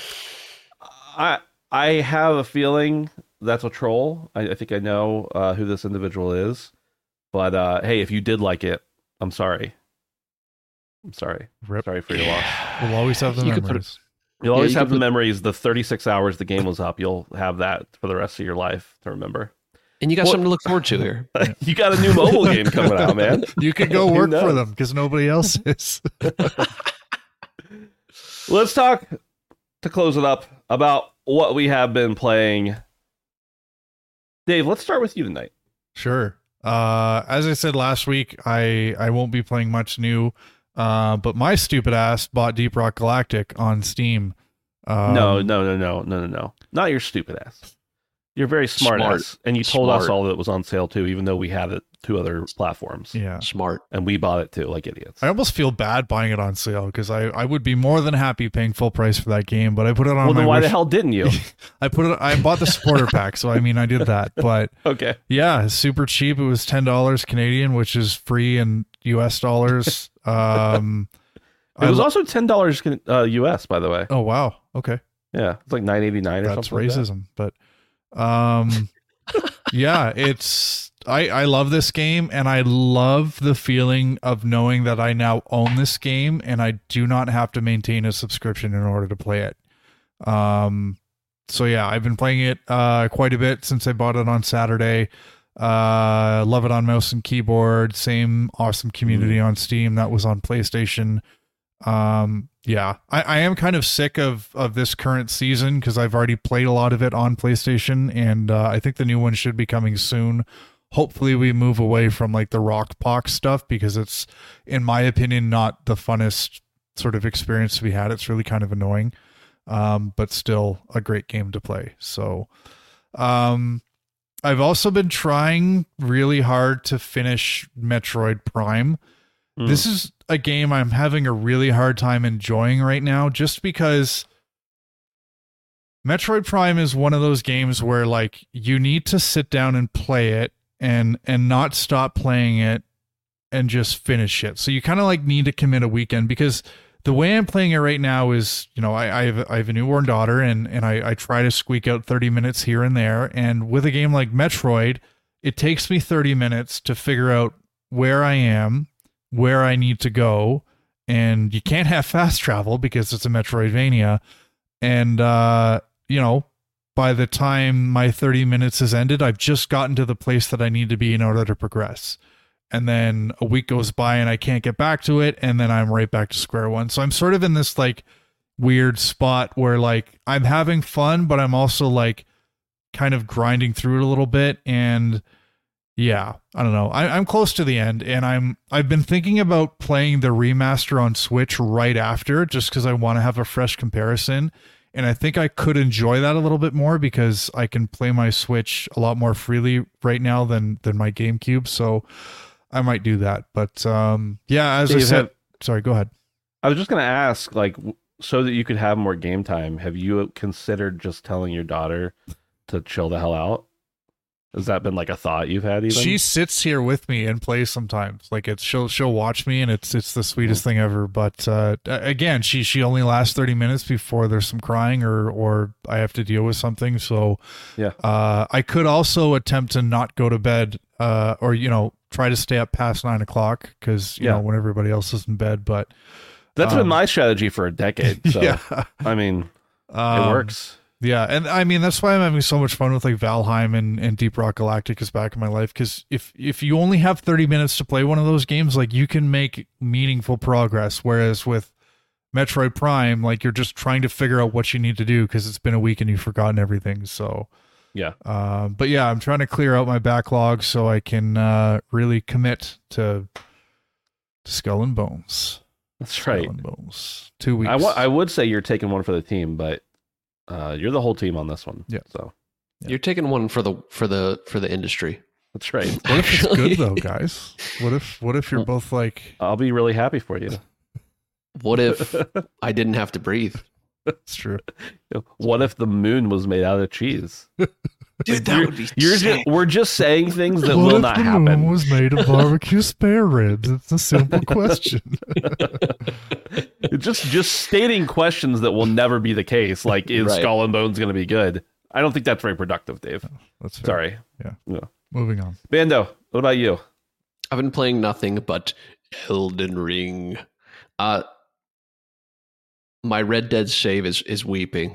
I I have a feeling that's a troll. I, I think I know uh, who this individual is. But uh, hey, if you did like it, I'm sorry. I'm sorry. Rip. Sorry for your loss. We'll always have the You memories. could put You'll always Yeah, you have could the put- memories, the thirty-six hours the game was up. You'll have that for the rest of your life to remember. And you got Well- something to look forward to here. You got a new mobile game coming out, man. You could go Who work for knows? them because nobody else is. Let's talk, to close it up, about what we have been playing. Dave, let's start with you tonight. Sure. Uh, as I said last week, I, I won't be playing much new, uh, but my stupid ass bought Deep Rock Galactic on Steam. Um, no, no, no, no, no, no, no. Not your stupid ass. You're very smart, Smart. ass. And you told us Smart. all that it was on sale too, even though we had it to other platforms. Yeah. Smart. And we bought it too, like idiots. I almost feel bad buying it on sale because I, I would be more than happy paying full price for that game, but I put it on well, my then why wish- the hell didn't you? I put it. I bought the supporter pack, so I mean, I did that. But Okay. yeah, it's super cheap. It was ten dollars Canadian, which is free in U S dollars. Um, It was I lo- also ten dollars uh, U S, by the way. oh wow, okay, Yeah, it's like nine eighty-nine or that's something. like that. racism. But um, yeah, it's I I love this game, and I love the feeling of knowing that I now own this game, and I do not have to maintain a subscription in order to play it. Um, so yeah, I've been playing it uh quite a bit since I bought it on Saturday. Uh, love it on mouse and keyboard. Same awesome community on Steam that was on PlayStation. Um, yeah, I, I am kind of sick of of this current season because I've already played a lot of it on PlayStation, and uh, I think the new one should be coming soon. Hopefully, we move away from like the Rock Pox stuff because it's, in my opinion, not the funnest sort of experience to be had. It's really kind of annoying, um, but still a great game to play. So, um. I've also been trying really hard to finish Metroid Prime. Mm. This is a game I'm having a really hard time enjoying right now just because Metroid Prime is one of those games where like you need to sit down and play it and and not stop playing it and just finish it. So you kind of like need to commit a weekend because the way I'm playing it right now is, you know, I, I have I have a newborn daughter, and and I, I try to squeak out thirty minutes here and there. And with a game like Metroid, it takes me thirty minutes to figure out where I am, where I need to go, and you can't have fast travel because it's a Metroidvania. And uh, you know, by the time my thirty minutes is ended, I've just gotten to the place that I need to be in order to progress. And then a week goes by and I can't get back to it, and then I'm right back to square one. So I'm sort of in this like weird spot where like I'm having fun, but I'm also like kind of grinding through it a little bit. And yeah, I don't know. I, I'm close to the end, and I'm I've been thinking about playing the remaster on Switch right after, just because I want to have a fresh comparison. And I think I could enjoy that a little bit more because I can play my Switch a lot more freely right now than than my GameCube. So I might do that. But um, yeah, as Dave, I said, have, sorry, go ahead. I was just going to ask, like, so that you could have more game time, have you considered just telling your daughter to chill the hell out? Has that been like a thought you've had even? She sits here with me and plays sometimes. Like it's she'll she'll watch me, and it's it's the sweetest thing ever. But uh, again, she she only lasts thirty minutes before there's some crying or or I have to deal with something. So yeah, uh, I could also attempt to not go to bed, uh, or you know, try to stay up past nine o'clock because you yeah. know when everybody else is in bed. But that's um, been my strategy for a decade. So yeah. I mean, um, it works. Yeah, and I mean that's why I'm having so much fun with like Valheim and, and Deep Rock Galactic is back in my life, because if if you only have thirty minutes to play one of those games, like you can make meaningful progress, whereas with Metroid Prime, like you're just trying to figure out what you need to do because it's been a week and you've forgotten everything. So yeah, uh, but yeah, I'm trying to clear out my backlog so I can uh, really commit to, to Skull and Bones. That's Skull right. and Bones. Two weeks. I, w- I would say you're taking one for the team, but uh, you're the whole team on this one. Yeah. So yeah. You're taking one for the for the for the industry. That's right. What if it's good though, guys? What if what if you're both like? I'll be really happy for you. What if I didn't have to breathe? It's true. What if the moon was made out of cheese? Dude, that you're, would be you're sick. just, we're just saying things that what will if not the happen. moon was made of barbecue spare ribs? It's a simple question. just just stating questions that will never be the case. Like, is Right. Skull and Bones going to be good? I don't think that's very productive, Dave. That's fair. Sorry. Yeah. No. Moving on. Bando, what about you? I've been playing nothing but Elden Ring. Uh, my Red Dead save is is weeping.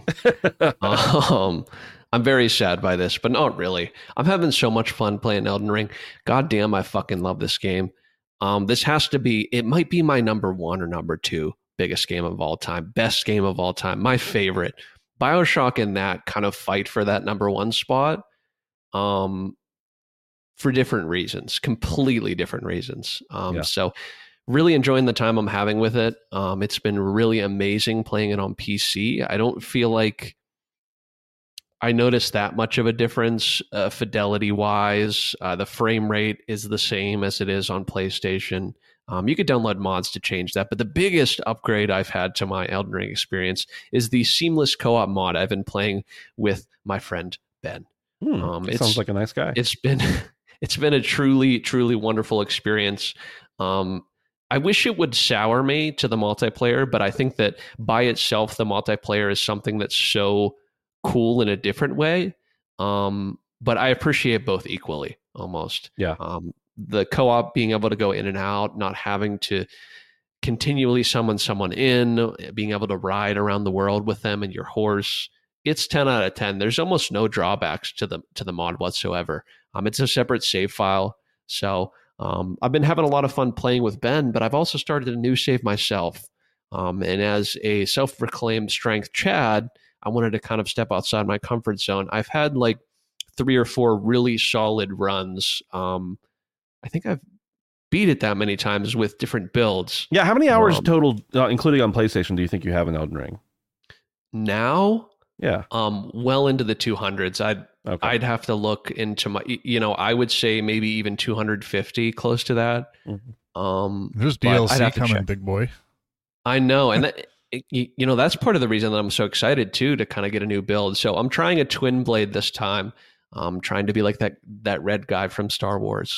um, I'm very sad by this, but not really. I'm having so much fun playing Elden Ring. God damn, I fucking love this game. Um, this has to be, it might be my number one or number two biggest game of all time, best game of all time, my favorite. BioShock and that kind of fight for that number one spot um, for different reasons, completely different reasons. Um, Yeah. So really enjoying the time I'm having with it. Um, it's been really amazing playing it on P C. I don't feel like I noticed that much of a difference uh, fidelity wise. Uh, the frame rate is the same as it is on PlayStation. Um, you could download mods to change that. But the biggest upgrade I've had to my Elden Ring experience is the seamless co-op mod I've been playing with my friend Ben. Hmm, Um, that sounds like a nice guy. It's been it's been a truly, truly wonderful experience. Um, I wish it would sour me to the multiplayer, but I think that by itself, the multiplayer is something that's so cool in a different way. Um, but I appreciate both equally, almost. Yeah. Um, the co-op being able to go in and out, not having to continually summon someone in, being able to ride around the world with them and your horse. It's ten out of ten. There's almost no drawbacks to the to the mod whatsoever. Um, it's a separate save file. So um, I've been having a lot of fun playing with Ben, but I've also started a new save myself. Um, and as a self-proclaimed strength Chad, I wanted to kind of step outside my comfort zone. I've had like three or four really solid runs. Um, I think I've beat it that many times with different builds. Yeah, how many hours Um, total, uh, including on PlayStation, do you think you have in Elden Ring? Now, Yeah. um, well into the two hundreds. I'd Okay. I'd have to look into my, you know, I would say maybe even two hundred fifty, close to that. Mhm. Um, There's but D L I'd C have to coming, check. big boy. I know, and that, it, you you know that's part of the reason that I'm so excited too to kind of get a new build. So I'm trying a twin blade this time. I'm trying to be like that that red guy from Star Wars.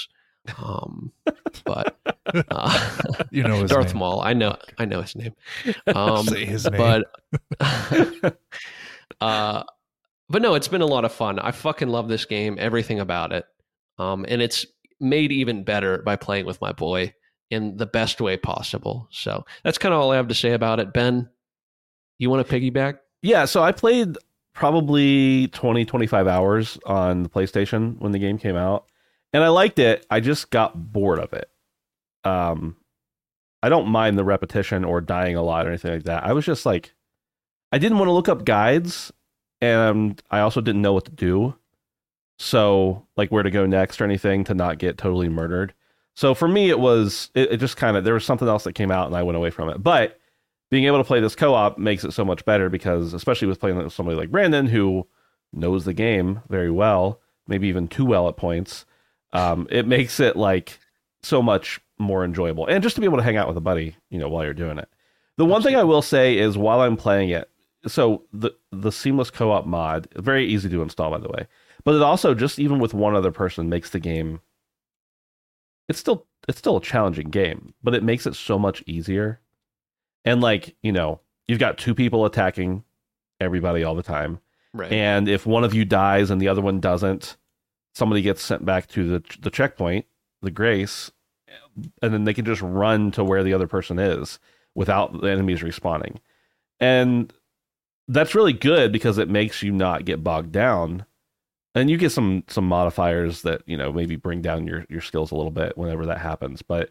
Um, but uh, You know his Darth name. Maul. I know. I know his name. Um, Say his name. But uh, but no, it's been a lot of fun. I fucking love this game. Everything about it. Um, and it's made even better by playing with my boy in the best way possible. So that's kind of all I have to say about it. Ben, you want to piggyback? Yeah, so I played probably twenty, twenty-five hours on the PlayStation when the game came out, and I liked it. I just got bored of it. Um, I don't mind the repetition or dying a lot or anything like that. I was just like, I didn't want to look up guides, and I also didn't know what to do. So, like, where to go next or anything to not get totally murdered. So for me, it was, it, it just kind of, there was something else that came out and I went away from it. But being able to play this co-op makes it so much better because, especially with playing with somebody like Brandon, who knows the game very well, maybe even too well at points, um, it makes it like so much more enjoyable. And just to be able to hang out with a buddy, you know, while you're doing it. The one thing I will say is while I'm playing it, so the the seamless co-op mod, very easy to install, by the way, but it also just even with one other person makes the game, it's still it's still a challenging game, but it makes it so much easier. And like, you know, you've got two people attacking everybody all the time. Right. And if one of you dies and the other one doesn't, somebody gets sent back to the the checkpoint, the grace, and then they can just run to where the other person is without the enemies respawning. And that's really good because it makes you not get bogged down. And you get some some modifiers that, you know, maybe bring down your, your skills a little bit whenever that happens. But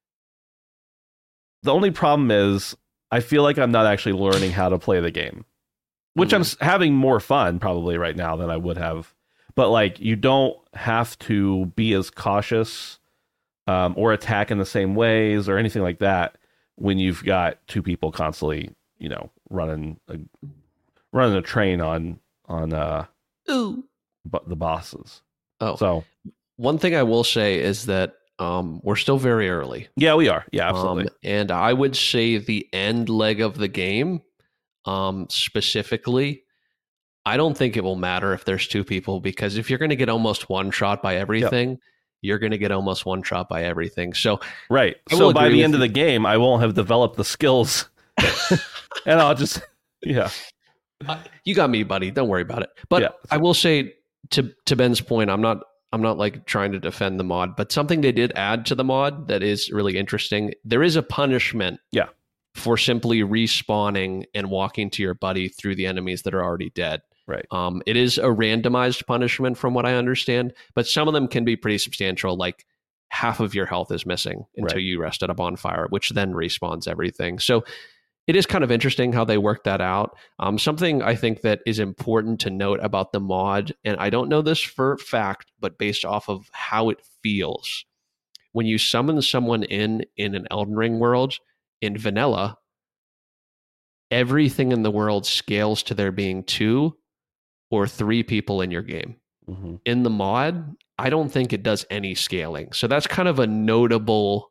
the only problem is I feel like I'm not actually learning how to play the game, which mm-hmm. I'm s- having more fun probably right now than I would have. But like, you don't have to be as cautious um, or attack in the same ways or anything like that when you've got two people constantly, you know, running a, running a train on on uh Ooh. b- the bosses. Oh, so one thing I will say is that um, we're still very early. Yeah, we are. Yeah, absolutely. Um, and I would say the end leg of the game, um, specifically, I don't think it will matter if there's two people, because if you're going to get almost one shot by everything, yep. you're going to get almost one shot by everything. So, right. I so by the end you. of the game, I won't have developed the skills, and I'll just yeah. Uh, you got me, buddy. Don't worry about it. But yeah, I will say to to Ben's point, I'm not I'm not like trying to defend the mod, but something they did add to the mod that is really interesting. There is a punishment, yeah, for simply respawning and walking to your buddy through the enemies that are already dead. Right. Um, it is a randomized punishment from what I understand, but some of them can be pretty substantial. Like half of your health is missing until right. you rest at a bonfire, which then respawns everything. So it is kind of interesting how they work that out. Um, something I think that is important to note about the mod, and I don't know this for fact, but based off of how it feels, when you summon someone in in an Elden Ring world, in vanilla, everything in the world scales to there being two or three people in your game. Mm-hmm. In the mod, I don't think it does any scaling. So that's kind of a notable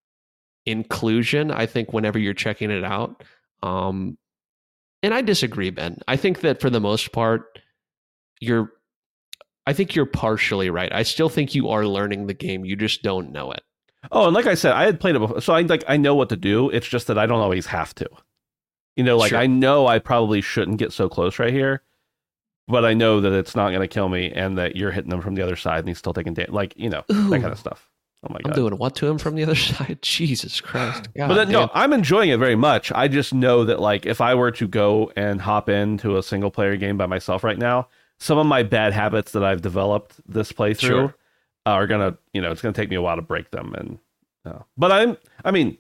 inclusion, I think, whenever you're checking it out. Um, and I disagree, Ben. I think that for the most part, you're, I think you're partially right. I still think you are learning the game. You just don't know it. Oh, and like I said, I had played it before, so I like I know what to do. It's just that I don't always have to. You know, like sure. I know I probably shouldn't get so close right here, but I know that it's not going to kill me, and that you're hitting him from the other side, and he's still taking damage. Like, you know, Ooh. that kind of stuff. Oh my god! I'm doing what to him from the other side? Jesus Christ! God, but then, no, I'm enjoying it very much. I just know that, like, if I were to go and hop into a single player game by myself right now, some of my bad habits that I've developed this playthrough. Sure. Are gonna, you know, it's gonna take me a while to break them, and uh, but I'm, I mean,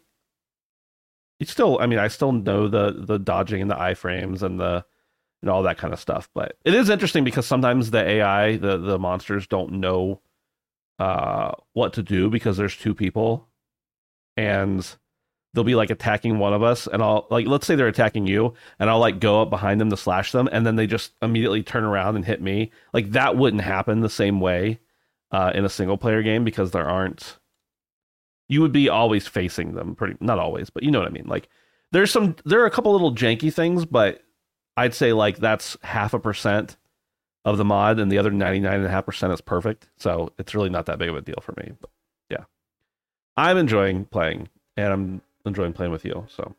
it's still, I mean, I still know the the dodging and the iframes and the, and all that kind of stuff. But it is interesting because sometimes the A I, the the monsters don't know uh, what to do because there's two people, and they'll be like attacking one of us, and I'll like, let's say they're attacking you, and I'll like go up behind them to slash them, and then they just immediately turn around and hit me. Like that wouldn't happen the same way. Uh, in a single player game, because there aren't, you would be always facing them, pretty, not always, but you know what I mean. Like there's some, there are a couple little janky things, but I'd say like that's half a percent of the mod, and the other ninety-nine and a half percent is perfect. So it's really not that big of a deal for me. But yeah. I'm enjoying playing, and I'm enjoying playing with you. So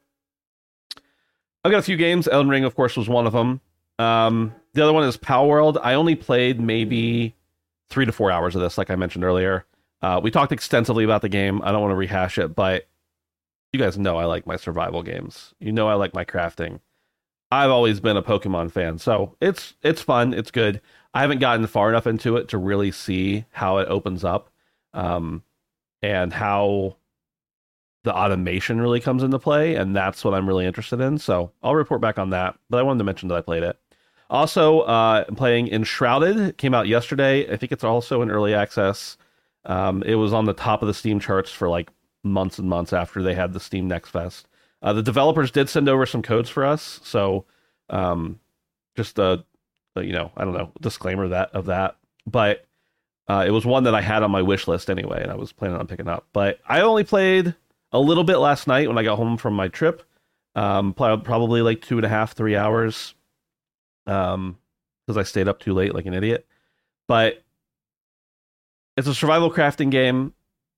I've got a few games. Elden Ring, of course, was one of them. Um, the other one is Palworld. I only played maybe three to four hours of this, like I mentioned earlier. Uh, we talked extensively about the game. I don't want to rehash it, but you guys know I like my survival games. You know I like my crafting. I've always been a Pokemon fan, so it's it's fun. It's good. I haven't gotten far enough into it to really see how it opens up, um, and how the automation really comes into play, and that's what I'm really interested in. So I'll report back on that, but I wanted to mention that I played it. Also, uh, I'm playing Enshrouded. It came out yesterday. I think it's also in early access. Um, it was on the top of the Steam charts for like months and months after they had the Steam Next Fest. Uh, the developers did send over some codes for us, so um, just a, a, you know, I don't know, disclaimer that of that. But uh, it was one that I had on my wish list anyway, and I was planning on picking up. But I only played a little bit last night when I got home from my trip. Um, probably like two and a half, three hours, um, because I stayed up too late like an idiot. But it's a survival crafting game.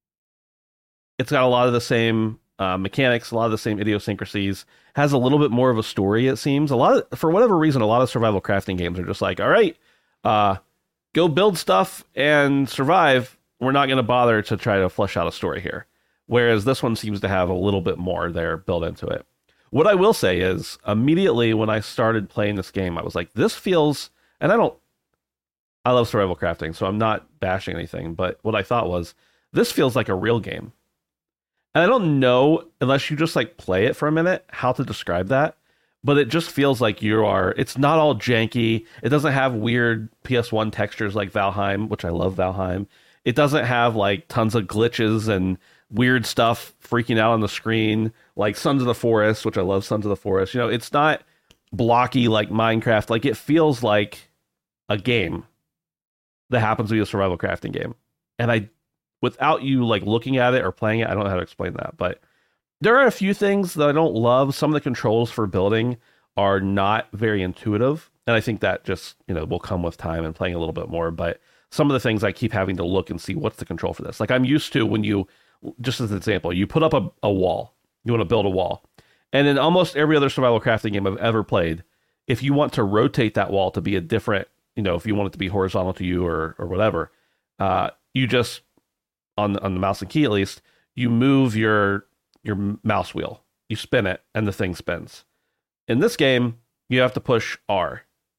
It's got a lot of the same uh, mechanics, a lot of the same idiosyncrasies. Has a little bit more of a story, it seems. A lot of, for whatever reason, a lot of survival crafting games are just like, all right, uh, go build stuff and survive. We're not going to bother to try to flesh out a story here. Whereas this one seems to have a little bit more there built into it. What I will say is, immediately when I started playing this game, I was like, this feels, and I don't, I love survival crafting, so I'm not bashing anything, but what I thought was, this feels like a real game. And I don't know, unless you just like play it for a minute, how to describe that, but it just feels like you are, it's not all janky. It doesn't have weird P S one textures like Valheim, which I love Valheim. It doesn't have like tons of glitches and weird stuff freaking out on the screen like Sons of the Forest, which I love Sons of the Forest. You know, it's not blocky like Minecraft. Like, it feels like a game that happens to be a survival crafting game. And I, without you like looking at it or playing it, I don't know how to explain that. But there are a few things that I don't love. Some of the controls for building are not very intuitive. And I think that just, you know, will come with time and playing a little bit more. But some of the things I keep having to look and see what's the control for this. Like, I'm used to when you, just as an example, you put up a, a wall, you want to build a wall. And in almost every other survival crafting game I've ever played, if you want to rotate that wall to be a different, you know, if you want it to be horizontal to you or or whatever, uh, you just, on, on the mouse and key at least, you move your your mouse wheel, you spin it, and the thing spins. In this game, you have to push R.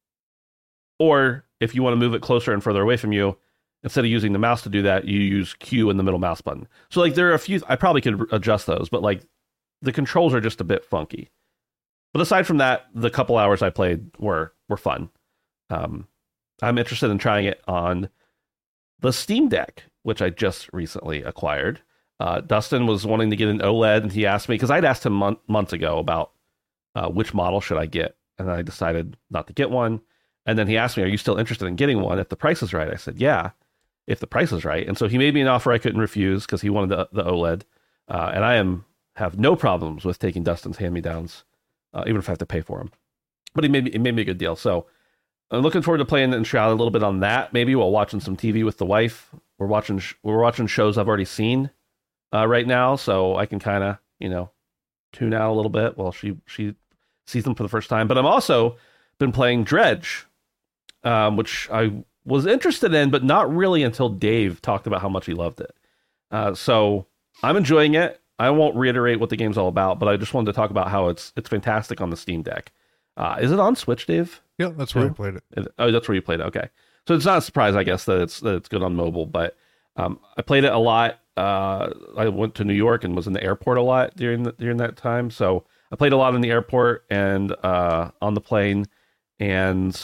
Or if you want to move it closer and further away from you, instead of using the mouse to do that, you use Q in the middle mouse button. So like there are a few, I probably could adjust those, but like the controls are just a bit funky. But aside from that, the couple hours I played were were fun. Um, I'm interested in trying it on the Steam Deck, which I just recently acquired. Uh, Dustin was wanting to get an OLED, and he asked me, because I'd asked him mon- months ago about uh, which model should I get, and I decided not to get one. And then he asked me, are you still interested in getting one if the price is right? I said, yeah, if the price is right. And so he made me an offer I couldn't refuse because he wanted the, the OLED. Uh, and I am have no problems with taking Dustin's hand-me-downs, uh, even if I have to pay for them. But he made me, he made me a good deal. So I'm looking forward to playing Enshrouded a little bit on that, maybe while watching some T V with the wife. We're watching we're watching shows I've already seen uh, right now, so I can kind of, you know, tune out a little bit while she she sees them for the first time. But I'm also been playing Dredge, um, which I was interested in, but not really until Dave talked about how much he loved it. Uh, so I'm enjoying it. I won't reiterate what the game's all about, but I just wanted to talk about how it's it's fantastic on the Steam Deck. Uh, is it on Switch, Dave? Yeah, that's where I played it. Oh, that's where you played it. Okay, so it's not a surprise, I guess, that it's that it's good on mobile. But um, I played it a lot. Uh, I went to New York and was in the airport a lot during the, during that time. So I played a lot in the airport and uh, on the plane, and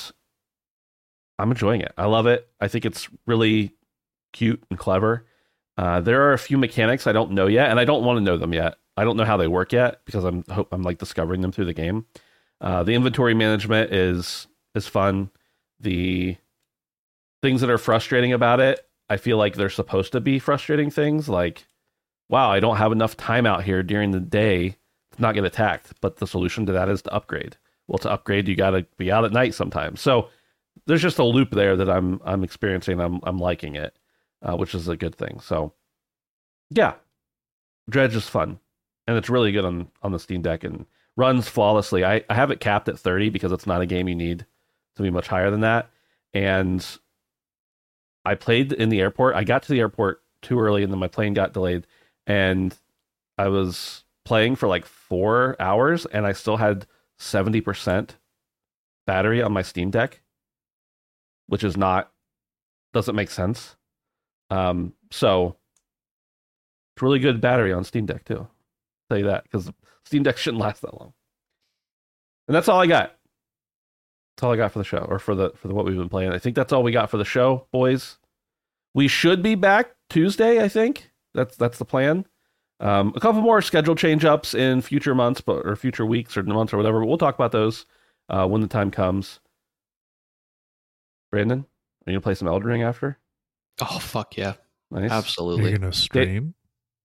I'm enjoying it. I love it. I think it's really cute and clever. Uh, there are a few mechanics I don't know yet, and I don't want to know them yet. I don't know how they work yet because I'm hope I'm like discovering them through the game. Uh, the inventory management is is fun. The things that are frustrating about it, I feel like they're supposed to be frustrating things. Like, wow, I don't have enough time out here during the day to not get attacked. But the solution to that is to upgrade. Well, to upgrade, you got to be out at night sometimes. So there's just a loop there that I'm I'm experiencing. I'm I'm liking it, uh, which is a good thing. So yeah, Dredge is fun, and it's really good on, on the Steam Deck and runs flawlessly. I, I have it capped at thirty because it's not a game you need to be much higher than that. And I played in the airport. I got to the airport too early, and then my plane got delayed. And I was playing for like four hours, and I still had seventy percent battery on my Steam Deck, which is not, doesn't make sense. Um, so it's really good battery on Steam Deck too. I'll tell you that, because Steam Deck shouldn't last that long. And that's all I got. That's all I got for the show, or for the for the what we've been playing. I think that's all we got for the show, boys. We should be back Tuesday, I think. That's that's the plan. Um, a couple more schedule change ups in future months, but or future weeks or months or whatever. But we'll talk about those uh, when the time comes. Brandon, are you gonna play some Elden Ring after? Oh fuck yeah! Nice. Absolutely. You're gonna stream?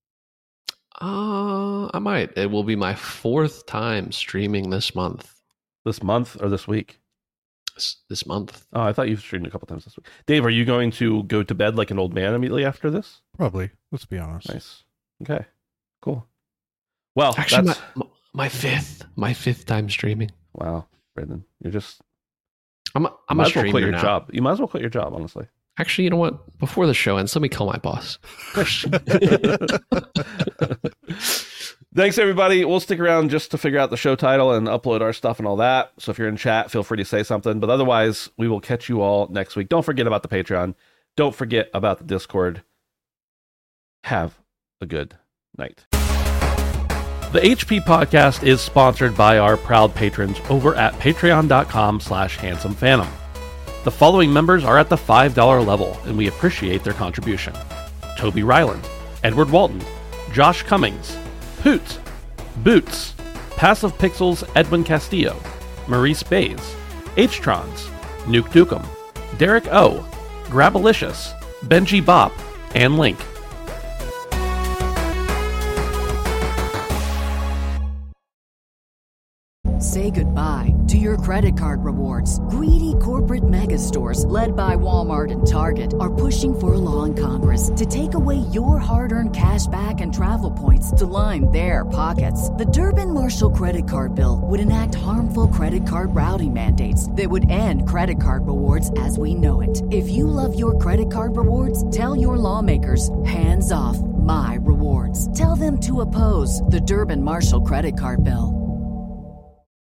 Uh, I might. It will be my fourth time streaming this month. This month or this week? This, this month. Oh, I thought you've streamed a couple times this week. Dave, are you going to go to bed like an old man immediately after this? Probably. Let's be honest. Nice. Okay. Cool. Well, actually, that's... my, my fifth, my fifth time streaming. Wow, Brandon, you're just. I'm. A, I'm might a as well streamer quit your now. job. You might as well quit your job, honestly. Actually, you know what? Before the show ends, let me call my boss. Thanks, everybody. We'll stick around just to figure out the show title and upload our stuff and all that. So if you're in chat, feel free to say something. But otherwise, we will catch you all next week. Don't forget about the Patreon. Don't forget about the Discord. Have a good night. The H P Podcast is sponsored by our proud patrons over at patreon.com slash handsomephantom. The following members are at the five dollar level, and we appreciate their contribution. Toby Ryland, Edward Walton, Josh Cummings, Poots, Boots, Passive Pixels Edwin Castillo, Maurice Bays, H-Trons, Nuke Dukem, Derek O, Grabalicious, Benji Bop, and Link. Say goodbye to your credit card rewards. Greedy corporate mega stores, led by Walmart and Target, are pushing for a law in Congress to take away your hard-earned cash back and travel points to line their pockets. The Durbin-Marshall credit card bill would enact harmful credit card routing mandates that would end credit card rewards as we know it. If you love your credit card rewards, tell your lawmakers, hands off my rewards. Tell them to oppose the Durbin-Marshall credit card bill.